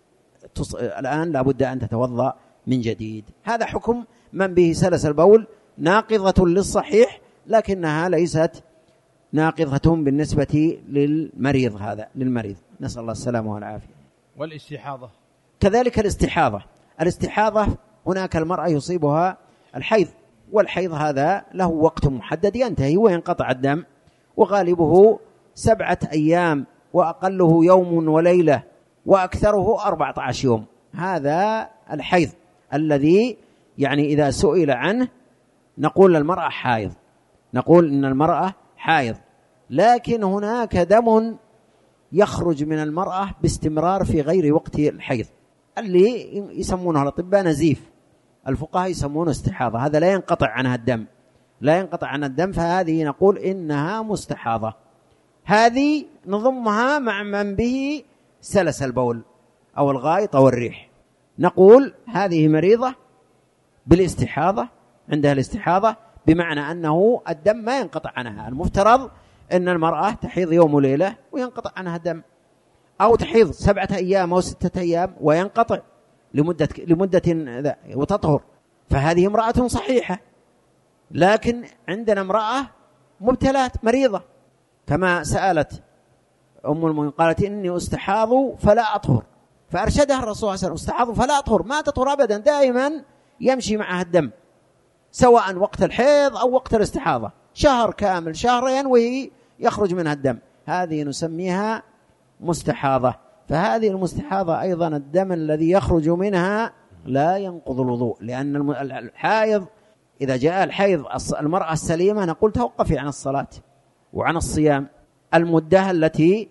الآن لابد أن تتوضأ من جديد. هذا حكم من به سلس البول، ناقضة للصحيح لكنها ليست ناقضة بالنسبة للمريض، هذا للمريض، نسأل الله السلامة والعافية. والاستحاضة كذلك الاستحاضة. الاستحاضة هناك المرأة يصيبها الحيض، والحيض هذا له وقت محدد ينتهي وينقطع الدم، وغالبه سبعة أيام وأقله يوم وليلة وأكثره أربعة عشر يوم. هذا الحيض الذي يعني إذا سئل عنه نقول المرأة حائض، نقول إن المرأة حائض، لكن هناك دم يخرج من المرأة باستمرار في غير وقت الحيض اللي يسمونه الأطباء نزيف، الفقهاء يسمونه استحاضة، هذا لا ينقطع عنها الدم، لا ينقطع عنها الدم، فهذه نقول إنها مستحاضة. هذه نضمها مع من به سلس البول أو الغائط أو الريح، نقول هذه مريضة بالاستحاضة، عندها الاستحاضة، بمعنى أنه الدم ما ينقطع عنها. المفترض أن المرأة تحيض يوم وليلة وينقطع عنها الدم، أو تحيض سبعة أيام أو ستة أيام وينقطع لمدة, لمدة وتطهر، فهذه امرأة صحيحة. لكن عندنا امرأة مبتلات مريضة، كما سألت أم المؤمنين قالت إني أستحاض فلا أطهر، فأرشدها الرسول صلى الله عليه وسلم أستحاض فلا أطهر، ما تطهر أبدا، دائما يمشي معها الدم سواء وقت الحيض أو وقت الاستحاضة، شهر كامل شهرين وهي يخرج منها الدم، هذه نسميها مستحاضة. فهذه المستحاضة أيضا الدم الذي يخرج منها لا ينقض الوضوء، لأن الحائض إذا جاء الحيض المرأة السليمة نقول توقفي عن الصلاة وعن الصيام المدة التي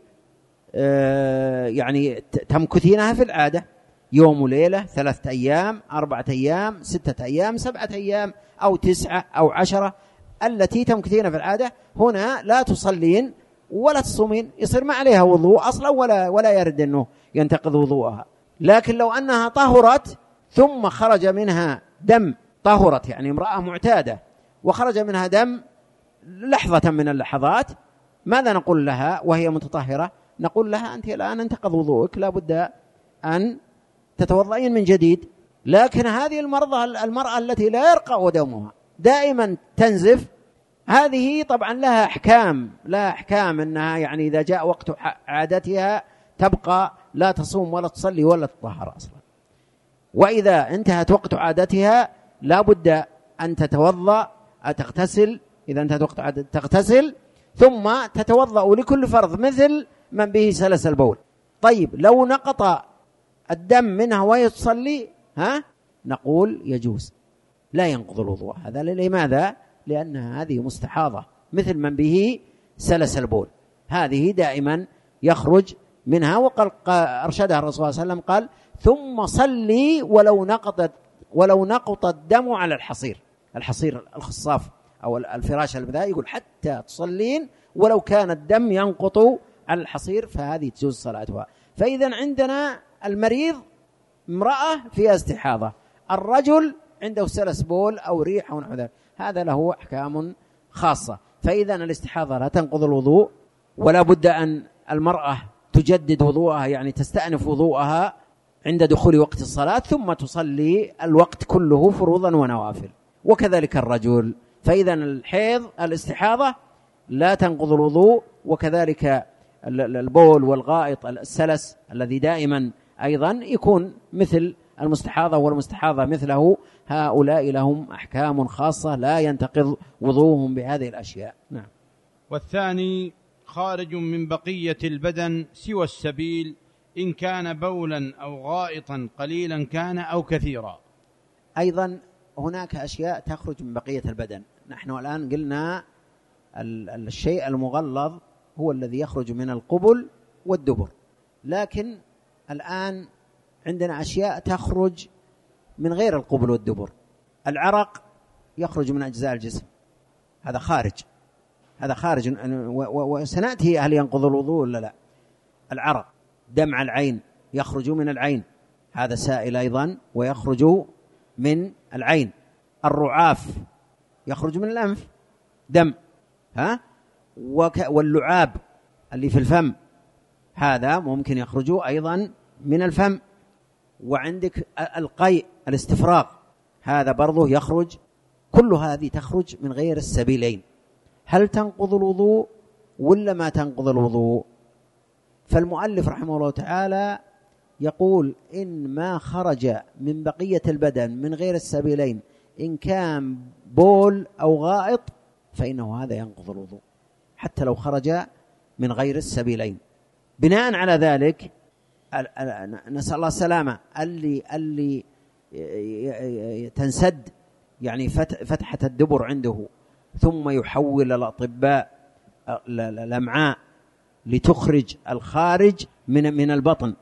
يعني تمكثينها في العادة، يوم وليلة، ثلاثة أيام، أربعة أيام، ستة أيام، سبعة أيام، أو تسعة أو عشرة، التي تمكثين في العادة، هنا لا تصلين ولا تصومين، يصير ما عليها وضوء أصلا ولا ولا يرد أنه ينتقض وضوءها. لكن لو أنها طهرت ثم خرج منها دم، طهرت يعني امرأة معتادة وخرج منها دم لحظة من اللحظات، ماذا نقول لها وهي متطهرة؟ نقول لها أنت الآن انتقض وضوءك، لا بد أن تتوضئين من جديد. لكن هذه المرضى المرأة التي لا يرقى دمها دائما تنزف، هذه طبعا لها أحكام، لها أحكام أنها يعني إذا جاء وقت عادتها تبقى لا تصوم ولا تصلي ولا تطهر أصلا، وإذا انتهت وقت عادتها لا بد أن تتوضأ تغتسل، إذا انتهت وقت عادتها تغتسل ثم تتوضأ لكل فرض مثل من به سلس البول. طيب لو نقط الدم منها وهي تصلي ها نقول يجوز، لا ينقض الوضوء. هذا لماذا؟ لأنها هذه مستحاضة مثل من به سلس البول، هذه دائما يخرج منها. وقال أرشدها الرسول صلى الله عليه وسلم قال ثم صلي ولو نقطت ولو نقط الدم على الحصير، الحصير الخصاف أو الفراش البذاء، يقول حتى تصلين ولو كان الدم ينقط على الحصير، فهذه تجوز صلاتها. فإذا عندنا المريض امرأة فيها استحاضة، الرجل عنده سلس بول أو ريح أو نحو ذلك، هذا له أحكام خاصة. فإذا الاستحاضة لا تنقض الوضوء، ولا بد أن المرأة تجدد وضوءها، يعني تستأنف وضوءها عند دخول وقت الصلاة ثم تصلي الوقت كله فروضا ونوافل، وكذلك الرجل. فإذا الحيض الاستحاضة لا تنقض الوضوء، وكذلك البول والغائط السلس الذي دائما أيضا يكون مثل المستحاضة والمستحاضة مثله، هؤلاء لهم أحكام خاصة لا ينتقض وضوءهم بهذه الأشياء. نعم. والثاني خارج من بقية البدن سوى السبيل، إن كان بولا أو غائطا قليلا كان أو كثيرا. أيضا هناك أشياء تخرج من بقية البدن. نحن الآن قلنا الشيء المغلظ هو الذي يخرج من القبل والدبر، لكن الآن عندنا أشياء تخرج من غير القبل والدبر. العرق يخرج من أجزاء الجسم، هذا خارج، هذا خارج، وسنأتي هل ينقض الوضوء ولا لا. العرق، دمع العين يخرج من العين، هذا سائل أيضا ويخرج من العين. الرعاف يخرج من الأنف، دم، ها، واللعاب اللي في الفم هذا ممكن يخرج أيضا من الفم. وعندك القيء، الاستفراغ، هذا برضه يخرج. كل هذه تخرج من غير السبيلين. هل تنقض الوضوء ولا ما تنقض الوضوء؟ فالمؤلف رحمه الله تعالى يقول إن ما خرج من بقية البدن من غير السبيلين، إن كان بول أو غائط، فإنه هذا ينقض الوضوء حتى لو خرج من غير السبيلين. بناء على ذلك نسأل الله السلامة، اللي اللي تنسد يعني فتحة الدبر عنده، ثم يحول الأطباء الأمعاء لتخرج الخارج من من البطن،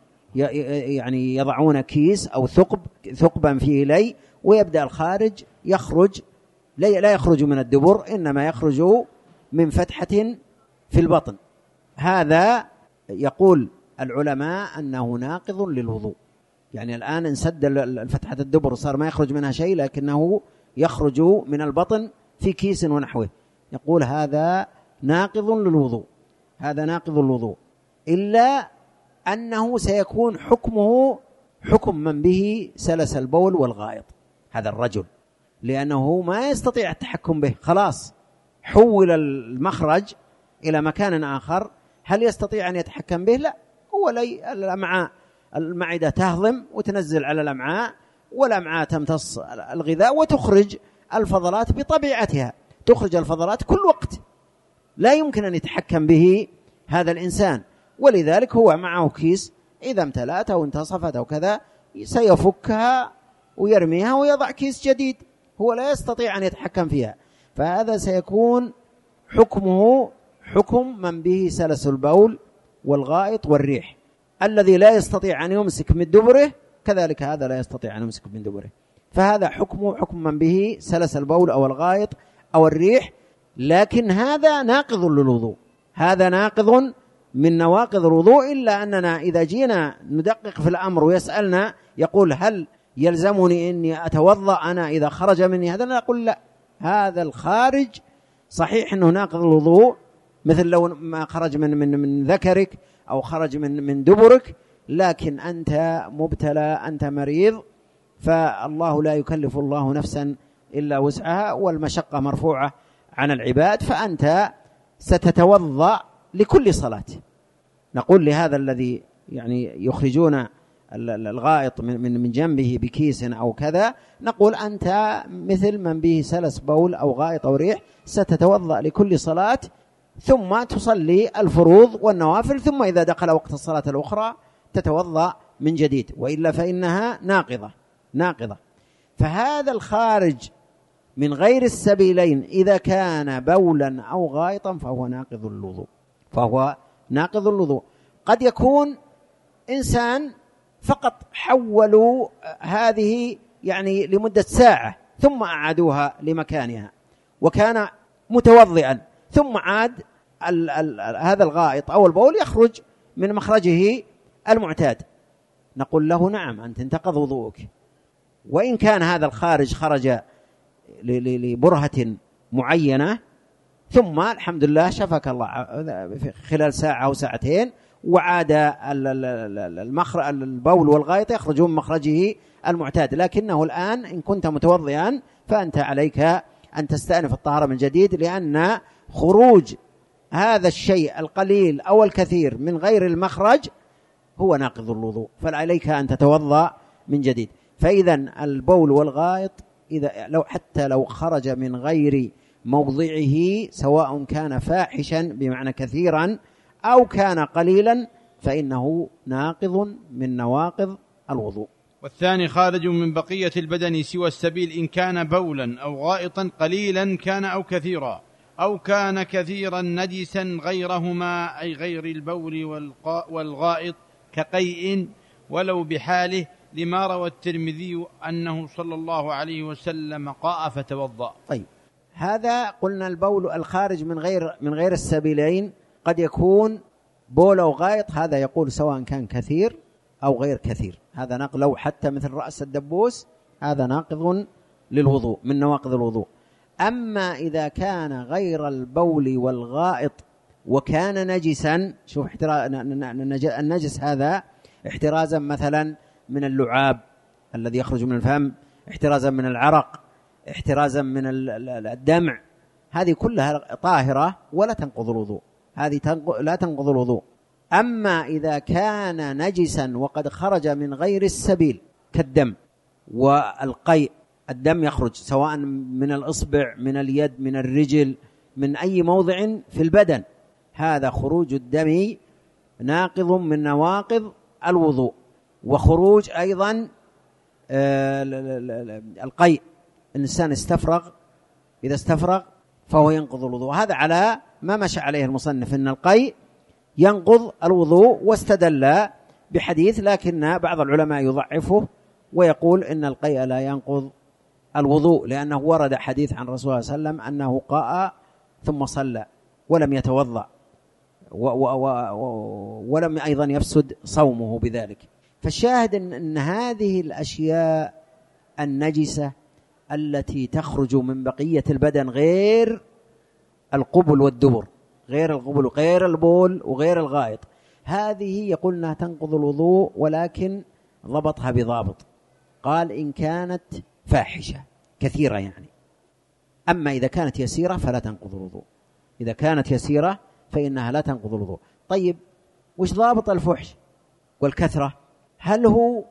يعني يضعون كيس أو ثقب ثقبا فيه لي، ويبدأ الخارج يخرج، لا يخرج من الدبر، إنما يخرج من فتحة في البطن. هذا يقول العلماء أنه ناقض للوضوء. يعني الآن انسد الفتحة الدبر صار ما يخرج منها شيء، لكنه يخرج من البطن في كيس ونحوه، يقول هذا ناقض للوضوء، هذا ناقض للوضوء، إلا أنه سيكون حكمه حكم من به سلس البول والغائط، هذا الرجل، لأنه ما يستطيع التحكم به، خلاص حول المخرج إلى مكان آخر، هل يستطيع أن يتحكم به؟ لا، هو لي الأمعاء، المعدة تهضم وتنزل على الأمعاء، والأمعاء تمتص الغذاء وتخرج الفضلات بطبيعتها، تخرج الفضلات كل وقت، لا يمكن أن يتحكم به هذا الإنسان. ولذلك هو معه كيس، إذا امتلأت أو انتصفت أو كذا سيفكها ويرميها ويضع كيس جديد، هو لا يستطيع أن يتحكم فيها. فهذا سيكون حكمه حكم من به سلس البول والغائط والريح، الذي لا يستطيع أن يمسك من دبره كذلك هذا لا يستطيع أن يمسك من دبره، فهذا حكمه حكم من به سلس البول أو الغائط أو الريح. لكن هذا ناقض للوضوء، هذا ناقض من نواقض الوضوء، إلا أننا إذا جينا ندقق في الأمر ويسألنا يقول هل يلزمني أني أتوضأ أنا إذا خرج مني هذا؟ نقول لا، هذا الخارج صحيح أنه ناقض الوضوء، مثل لو ما خرج من من من ذكرك أو خرج من من دبرك، لكن أنت مبتلى، أنت مريض، فالله لا يكلف الله نفسا إلا وسعها، والمشقة مرفوعة عن العباد، فأنت ستتوضأ لكل صلاة. نقول لهذا الذي يعني يخرجون الغائط من من جنبه بكيس أو كذا، نقول أنت مثل من به سلس بول أو غائط أو ريح، ستتوضأ لكل صلاة، ثم تصلي الفروض والنوافل، ثم إذا دخل وقت الصلاة الأخرى تتوضأ من جديد، وإلا فإنها ناقضة ناقضة. فهذا الخارج من غير السبيلين إذا كان بولا أو غائطا فهو ناقض الوضوء، فهو ناقض الوضوء. قد يكون إنسان فقط حولوا هذه يعني لمدة ساعة ثم أعادوها لمكانها، وكان متوضئا، ثم عاد ال ال هذا الغائط أو البول يخرج من مخرجه المعتاد، نقول له نعم أنت انتقض وضوءك، وإن كان هذا الخارج خرج لبرهة معينة، ثم الحمد لله شفاك الله خلال ساعة أو ساعتين وعاد المخرج البول والغائط يخرج من مخرجه المعتاد. لكنه الآن إن كنت متوضئا فأنت عليك أن تستأنف الطهارة من جديد، لأن خروج هذا الشيء القليل أو الكثير من غير المخرج هو ناقض الوضوء، فعليك أن تتوضأ من جديد. فإذا البول والغائط إذا لو حتى لو خرج من غير موضعه، سواء كان فاحشا بمعنى كثيرا أو كان قليلا، فإنه ناقض من نواقض الوضوء. والثاني خارج من بقية البدن سوى السبيل إن كان بولا أو غائطا قليلا كان أو كثيرا، أو كان كثيرا نجسا غيرهما أي غير البول والغائط كقيء ولو بحاله، لما روى الترمذي أنه صلى الله عليه وسلم قاء فتوضأ. طيب، هذا قلنا البول الخارج من غير من غير السبيلين قد يكون بول أو غائط، هذا يقول سواء كان كثير أو غير كثير، هذا نقض، لو حتى مثل رأس الدبوس هذا ناقض للوضوء من نواقض الوضوء. أما إذا كان غير البول والغائط وكان نجسا، شوف النجس هذا احترازا مثلا من اللعاب الذي يخرج من الفم، احترازا من العرق، احترازا من الدمع، هذه كلها طاهرة ولا تنقض الوضوء، هذه لا تنقض الوضوء. أما إذا كان نجسا وقد خرج من غير السبيل كالدم والقيء، الدم يخرج سواء من الإصبع، من اليد، من الرجل، من أي موضع في البدن، هذا خروج الدم ناقض من نواقض الوضوء. وخروج أيضا القيء، الإنسان استفرغ، إذا استفرغ فهو ينقض الوضوء، هذا على ما مشى عليه المصنف أن القيء ينقض الوضوء، واستدل بحديث لكن بعض العلماء يضعفه ويقول إن القيء لا ينقض الوضوء، لأنه ورد حديث عن رسول الله صلى الله عليه وسلم أنه قاء ثم صلى ولم يتوضأ ولم أيضا يفسد صومه بذلك. فالشاهد إن, إن هذه الأشياء النجسة التي تخرج من بقية البدن غير القبل والدبر، غير القبل وغير البول وغير الغائط، هذه يقولنا تنقض الوضوء، ولكن ضبطها بضابط، قال إن كانت فاحشة كثيرة يعني. أما إذا كانت يسيرة فلا تنقض الوضوء، إذا كانت يسيرة فإنها لا تنقض الوضوء. طيب، وش ضابط الفحش والكثرة؟ هل هو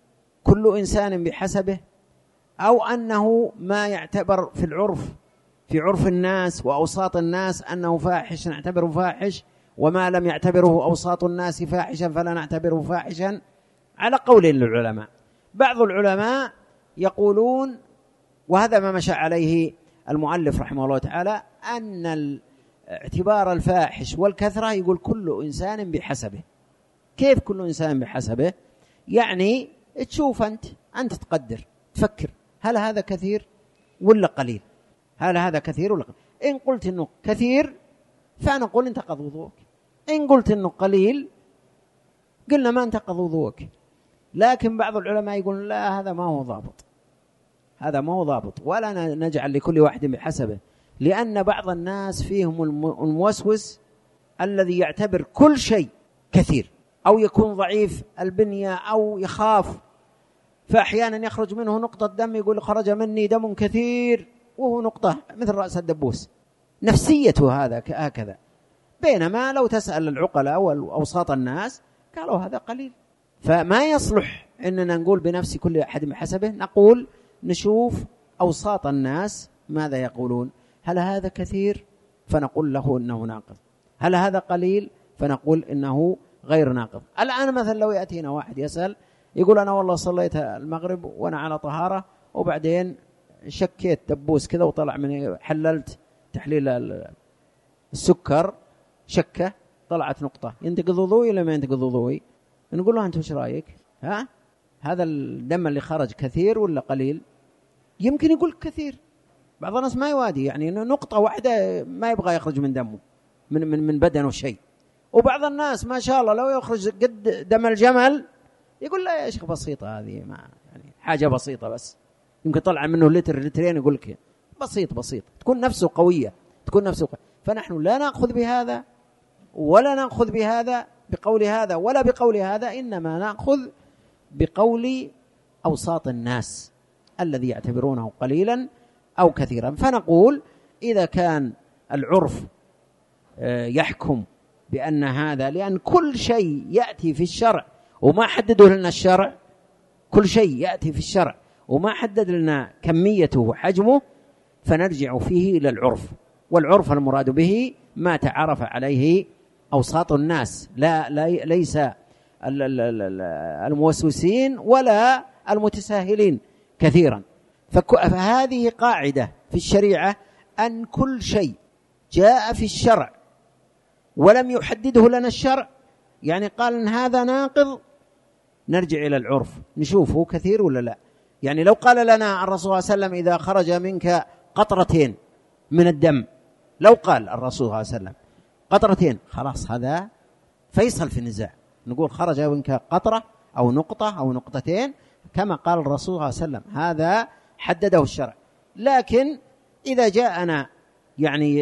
كل إنسان بحسبه، أو أنه ما يعتبر في العرف، في عرف الناس وأوساط الناس أنه فاحش نعتبره فاحش، وما لم يعتبره أوساط الناس فاحشا فلا نعتبره فاحشا؟ على قول للعلماء. بعض العلماء يقولون، وهذا ما مشى عليه المؤلف رحمه الله تعالى، أن اعتبار الفاحش والكثرة يقول كل إنسان بحسبه. كيف كل إنسان بحسبه؟ يعني تشوف أنت أنت تقدر تفكر هل هذا كثير ولا قليل، هل هذا كثير ولا قليل. إن قلت إنه كثير فنقول انتقض وضوءك، إن قلت إنه قليل قلنا ما انتقض وضوءك. لكن بعض العلماء يقول لا، هذا ما هو ضابط، هذا ما هو ضابط، ولا نجعل لكل واحد بحسبه، لأن بعض الناس فيهم الموسوس الذي يعتبر كل شيء كثير، أو يكون ضعيف البنية أو يخاف، فأحيانا يخرج منه نقطة دم يقول خرج مني دم كثير وهو نقطة مثل رأس الدبوس، نفسيته هذا هكذا. بينما لو تسأل العقلاء وأوساط الناس قالوا هذا قليل. فما يصلح أننا نقول بنفس كل أحد بحسبه، نقول نشوف أوساط الناس ماذا يقولون، هل هذا كثير فنقول له إنه ناقض، هل هذا قليل فنقول إنه غير ناقض. الآن مثلا لو يأتينا واحد يسأل يقول أنا والله صليت المغرب وأنا على طهارة وبعدين شكيت دبوس كذا وطلع من حللت تحليل السكر شكة طلعت نقطة، ينتقض وضوئي ولا ما ينتقض وضوئي؟ نقول له أنت وش رأيك؟ ها؟ هذا الدم اللي خرج كثير ولا قليل؟ يمكن يقول كثير، بعض الناس ما يوادي، يعني نقطة واحدة ما يبغى يخرج من دمه من من من بدنه شيء. وبعض الناس ما شاء الله لو يخرج قد دم الجمل يقول لا يا شيخ بسيطة هذه، ما يعني حاجة بسيطة بس يمكن طلع منه لتر لترين، يقول لك بسيط بسيط، تكون نفسه قوية، تكون نفسه قوية. فنحن لا نأخذ بهذا ولا نأخذ بهذا بقول هذا ولا بقول هذا، إنما نأخذ بقول أوساط الناس الذي يعتبرونه قليلا أو كثيرا. فنقول إذا كان العرف يحكم بأن هذا، لأن كل شيء يأتي في الشرع وما حدده لنا الشرع، كل شيء يأتي في الشرع وما حدد لنا كميته وحجمه، فنرجع فيه إلى العرف، والعرف المراد به ما تعرف عليه أوساط الناس، لا, لا ليس الموسوسين ولا المتساهلين كثيرا. فهذه قاعدة في الشريعة، أن كل شيء جاء في الشرع ولم يحدده لنا الشرع، يعني قال إن هذا ناقض، نرجع إلى العرف نشوفه كثير ولا لا. يعني لو قال لنا الرسول صلى الله عليه وسلم إذا خرج منك قطرتين من الدم، لو قال الرسول صلى الله عليه وسلم قطرتين، خلاص هذا فيصل في النزاع، نقول خرج منك قطرة أو نقطة أو نقطتين كما قال الرسول صلى الله عليه وسلم، هذا حدده الشرع. لكن إذا جاءنا يعني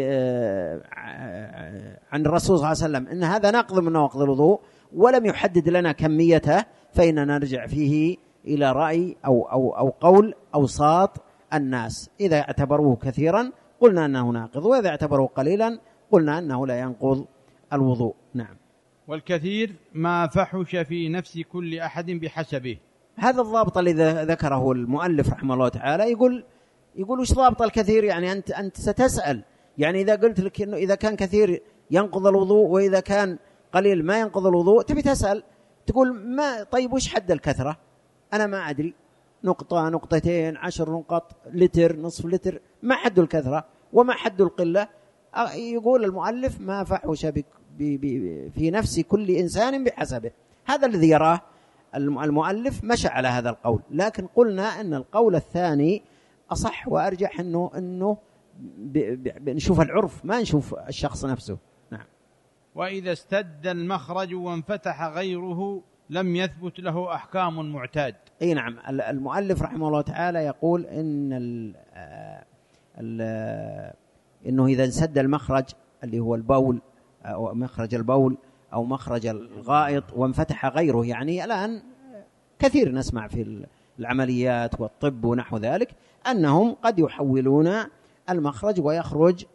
عن الرسول صلى الله عليه وسلم إن هذا ناقض من نواقض الوضوء ولم يحدد لنا كميته، فإننا نرجع فيه إلى رأي أو, أو, أو قول أوساط الناس. إذا اعتبروه كثيرا قلنا أنه ناقض، وإذا اعتبروه قليلا قلنا أنه لا ينقض الوضوء. نعم. والكثير ما فحش في نفس كل أحد بحسبه. هذا الضابط الذي ذكره المؤلف رحمه الله تعالى. يقول يقول وش ضابط الكثير؟ يعني أنت أنت ستسأل، يعني إذا قلت لك إنه إذا كان كثير ينقض الوضوء وإذا كان قليل ما ينقض الوضوء، تبي تسأل تقول ما طيب وش حد الكثرة؟ أنا ما أدري، نقطة نقطتين عشر نقط لتر نصف لتر، ما حد الكثرة وما حد القلة. يقول المؤلف ما فحش في نفس كل إنسان بحسبه. هذا الذي يراه المؤلف، مشى على هذا القول، لكن قلنا أن القول الثاني أصح وأرجح، أنه, إنه نشوف العرف ما نشوف الشخص نفسه. نعم. وإذا استد المخرج وانفتح غيره لم يثبت له أحكام معتاد. أي نعم. المؤلف رحمه الله تعالى يقول إن ال ال إنه إذا انسد المخرج اللي هو البول أو مخرج البول أو مخرج الغائط وانفتح غيره، يعني الآن كثير نسمع في العمليات والطب ونحو ذلك أنهم قد يحولون المخرج ويخرج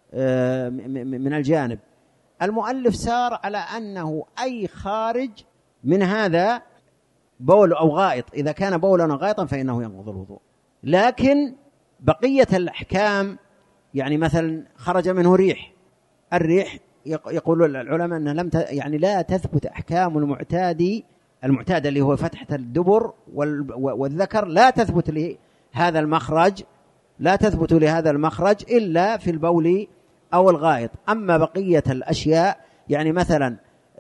من الجانب. المؤلف سار على أنه أي خارج من هذا بول أو غائط، إذا كان بولا أو غائطا فإنه ينقض الوضوء. لكن بقية الأحكام، يعني مثلا خرج منه ريح، الريح يقول العلماء أنه لم يعني لا تثبت أحكام المعتاد المعتاد اللي هو فتحة الدبر والذكر، لا تثبت لهذا المخرج لا تثبت لهذا المخرج إلا في البول أو الغائط. أما بقية الأشياء، يعني مثلا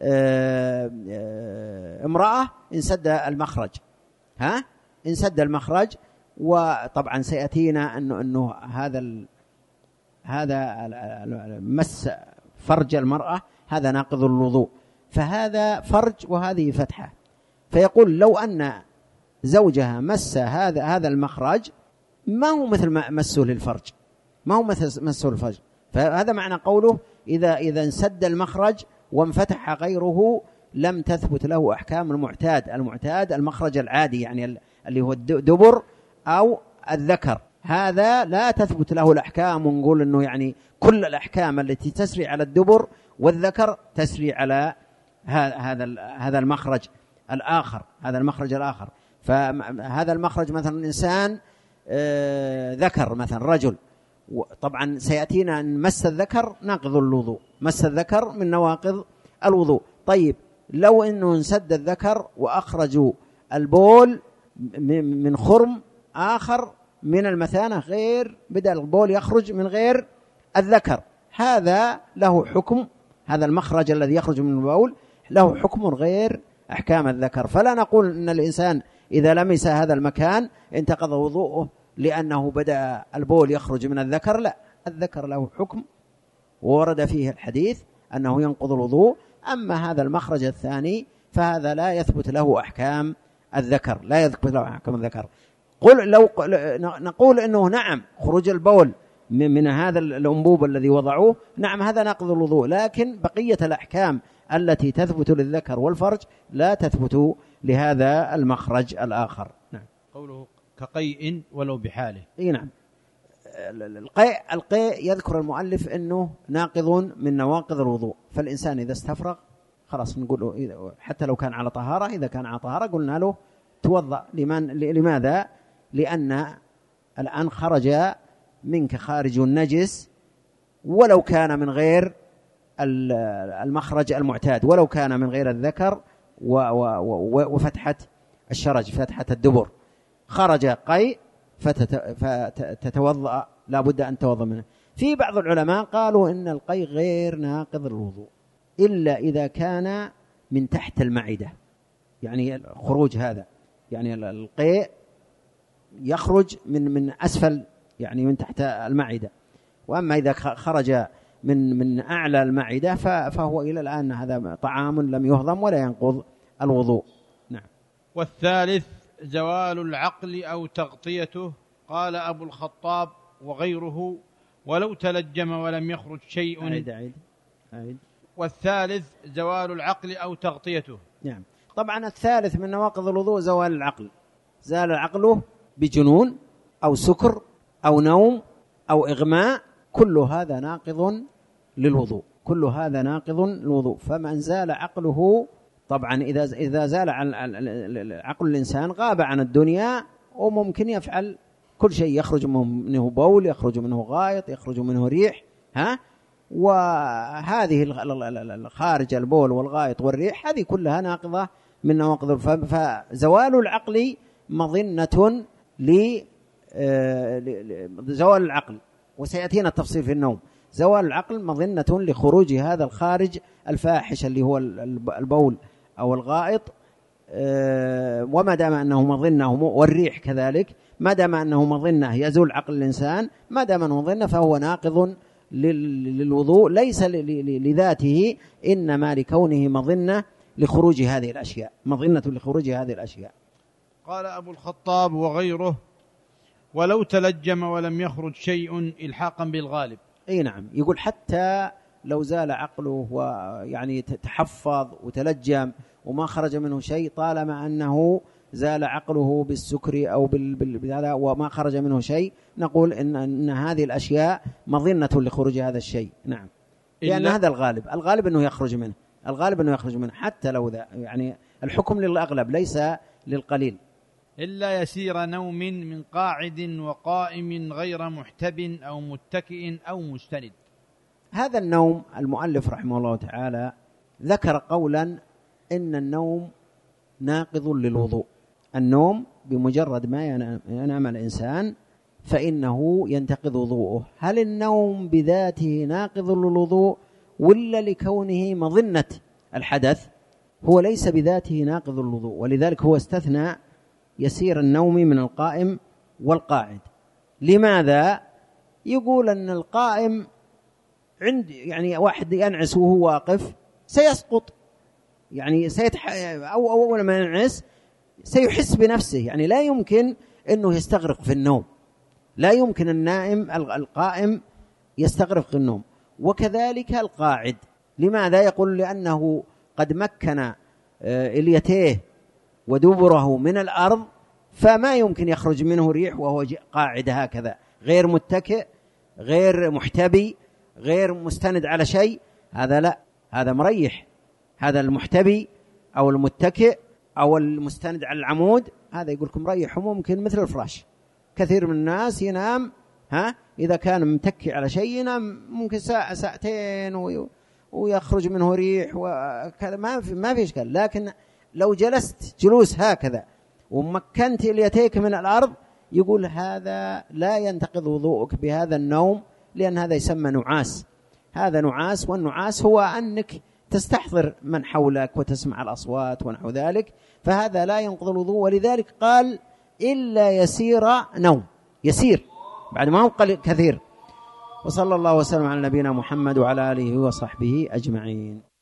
امرأة انسد المخرج، ها انسد المخرج، وطبعا سيأتينا أنه أنه هذا ال هذا مس فرج المرأة هذا ناقض الوضوء، فهذا فرج وهذه فتحة. فيقول لو أن زوجها مس هذا هذا المخرج ما هو مثل ما مسه للفرج، ما هو مثل مسه للفرج. فهذا معنى قوله إذا إذا انسد المخرج وانفتح غيره لم تثبت له أحكام المعتاد. المعتاد المخرج العادي، يعني اللي هو الدبر أو الذكر، هذا لا تثبت له الأحكام، ونقول أنه يعني كل الأحكام التي تسري على الدبر والذكر تسري على هذا هذا المخرج الآخر هذا المخرج الآخر. فهذا المخرج مثلا إنسان ذكر مثلا رجل، طبعا سيأتينا أن مس الذكر ناقض الوضوء، مس الذكر من نواقض الوضوء. طيب لو أنه انسد الذكر وأخرجوا البول من خرم آخر من المثانة غير، بدأ البول يخرج من غير الذكر، هذا له حكم، هذا المخرج الذي يخرج من البول له حكم غير أحكام الذكر. فلا نقول أن الإنسان إذا لمس هذا المكان انتقض وضوءه لأنه بدأ البول يخرج من الذكر، لا، الذكر له حكم وورد فيه الحديث أنه ينقض الوضوء. أما هذا المخرج الثاني فهذا لا يثبت له أحكام الذكر، لا يثبت له أحكام الذكر. قل لو نقول أنه نعم خروج البول من هذا الأنبوب الذي وضعوه نعم هذا ناقض الوضوء، لكن بقية الأحكام التي تثبت للذكر والفرج لا تثبت لهذا المخرج الآخر. نعم. قوله كقيء ولو بحاله. اي نعم. القيء القيء يذكر المؤلف انه ناقض من نواقض الوضوء، فالانسان اذا استفرغ خلاص نقول حتى لو كان على طهارة، اذا كان على طهارة قلنا له توضأ. لمن لماذا؟ لأن الآن خرج منك خارج النجس ولو كان من غير المخرج المعتاد، ولو كان من غير الذكر وفتحة الشرج فتحة الدبر، خرج قيء فتتوضأ، لا بد أن تتوضأ منه. في بعض العلماء قالوا إن القيء غير ناقض الوضوء إلا إذا كان من تحت المعدة، يعني خروج هذا، يعني القيء يخرج من من أسفل، يعني من تحت المعدة. وأما إذا خرج من من أعلى المعدة فهو إلى الآن هذا طعام لم يهضم ولا ينقض الوضوء. نعم. والثالث زوال العقل أو تغطيته. قال أبو الخطاب وغيره: ولو تلجم ولم يخرج شيء. عيد عيد عيد. والثالث زوال العقل أو تغطيته. نعم. طبعا الثالث من نواقض الوضوء زوال العقل، زال عقله بجنون أو سكر أو نوم أو إغماء، كل هذا ناقض للوضوء، كل هذا ناقض للوضوء. فمن زال عقله، طبعا إذا إذا زال عقل الإنسان غاب عن الدنيا وممكن يفعل كل شيء، يخرج منه بول، يخرج منه غائط، يخرج منه ريح، ها وهذه الخارج البول والغائط والريح هذه كلها ناقضة من نواقض. فزوال العقل مظنة لزوال العقل، وسيأتينا التفصيل في النوم. زوال العقل مظنة لخروج هذا الخارج الفاحش اللي هو البول أو الغائط، وما دام أنه مظنة، والريح كذلك ما دام أنه مظنة يزول عقل الإنسان، ما دام أنه مظنة فهو ناقض للوضوء، ليس لذاته، إنما لكونه مظنة لخروج هذه الأشياء، مظنة لخروج هذه الأشياء. قال أبو الخطاب وغيره: ولو تلجم ولم يخرج شيء إلحاقا بالغالب. أي نعم، يقول حتى لو زال عقله ويعني تحفظ وتلجم وما خرج منه شيء، طالما أنه زال عقله بالسكر أو بالهذا وما خرج منه شيء، نقول إن, إن هذه الأشياء مظنة لخروج هذا الشيء. نعم، لأن هذا الغالب، الغالب أنه يخرج منه، الغالب أنه يخرج منه حتى لو ذا، يعني الحكم للأغلب ليس للقليل. إلا يسير نوم من قاعد وقائم غير محتب أو متكئ أو مستند. هذا النوم المؤلف رحمه الله تعالى ذكر قولا إن النوم ناقض للوضوء. النوم بمجرد ما ينام الإنسان فإنه ينتقض وضوءه. هل النوم بذاته ناقض للوضوء ولا لكونه مظنة الحدث؟ هو ليس بذاته ناقض للوضوء، ولذلك هو استثنى يسير النوم من القائم والقاعد. لماذا؟ يقول أن القائم عند يعني واحد ينعس وهو واقف سيسقط، يعني سيتح أو أول ما ينعس سيحس بنفسه، يعني لا يمكن أنه يستغرق في النوم، لا يمكن النائم القائم يستغرق في النوم. وكذلك القاعد. لماذا؟ يقول لأنه قد مكن إليتيه ودبره من الأرض، فما يمكن يخرج منه ريح وهو قاعد هكذا، غير متكئ، غير محتبي، غير مستند على شيء. هذا لا، هذا مريح. هذا المحتبي أو المتكئ أو المستند على العمود هذا يقول لكم مريح، وممكن مثل الفراش. كثير من الناس ينام ها إذا كان متكئ على شيء ينام ممكن ساعة ساعتين ويخرج منه ريح وكذا، ما في ما في إشكال. لكن لو جلست جلوس هكذا ومكنت اليتيك من الأرض، يقول هذا لا ينتقض وضوءك بهذا النوم، لأن هذا يسمى نعاس. هذا نعاس، والنعاس هو أنك تستحضر من حولك وتسمع الأصوات ونحو ذلك، فهذا لا ينقض الوضوء. ولذلك قال إلا يسير نوم، يسير بعد ما هو كثير. وصلى الله وسلم على نبينا محمد وعلى آله وصحبه أجمعين.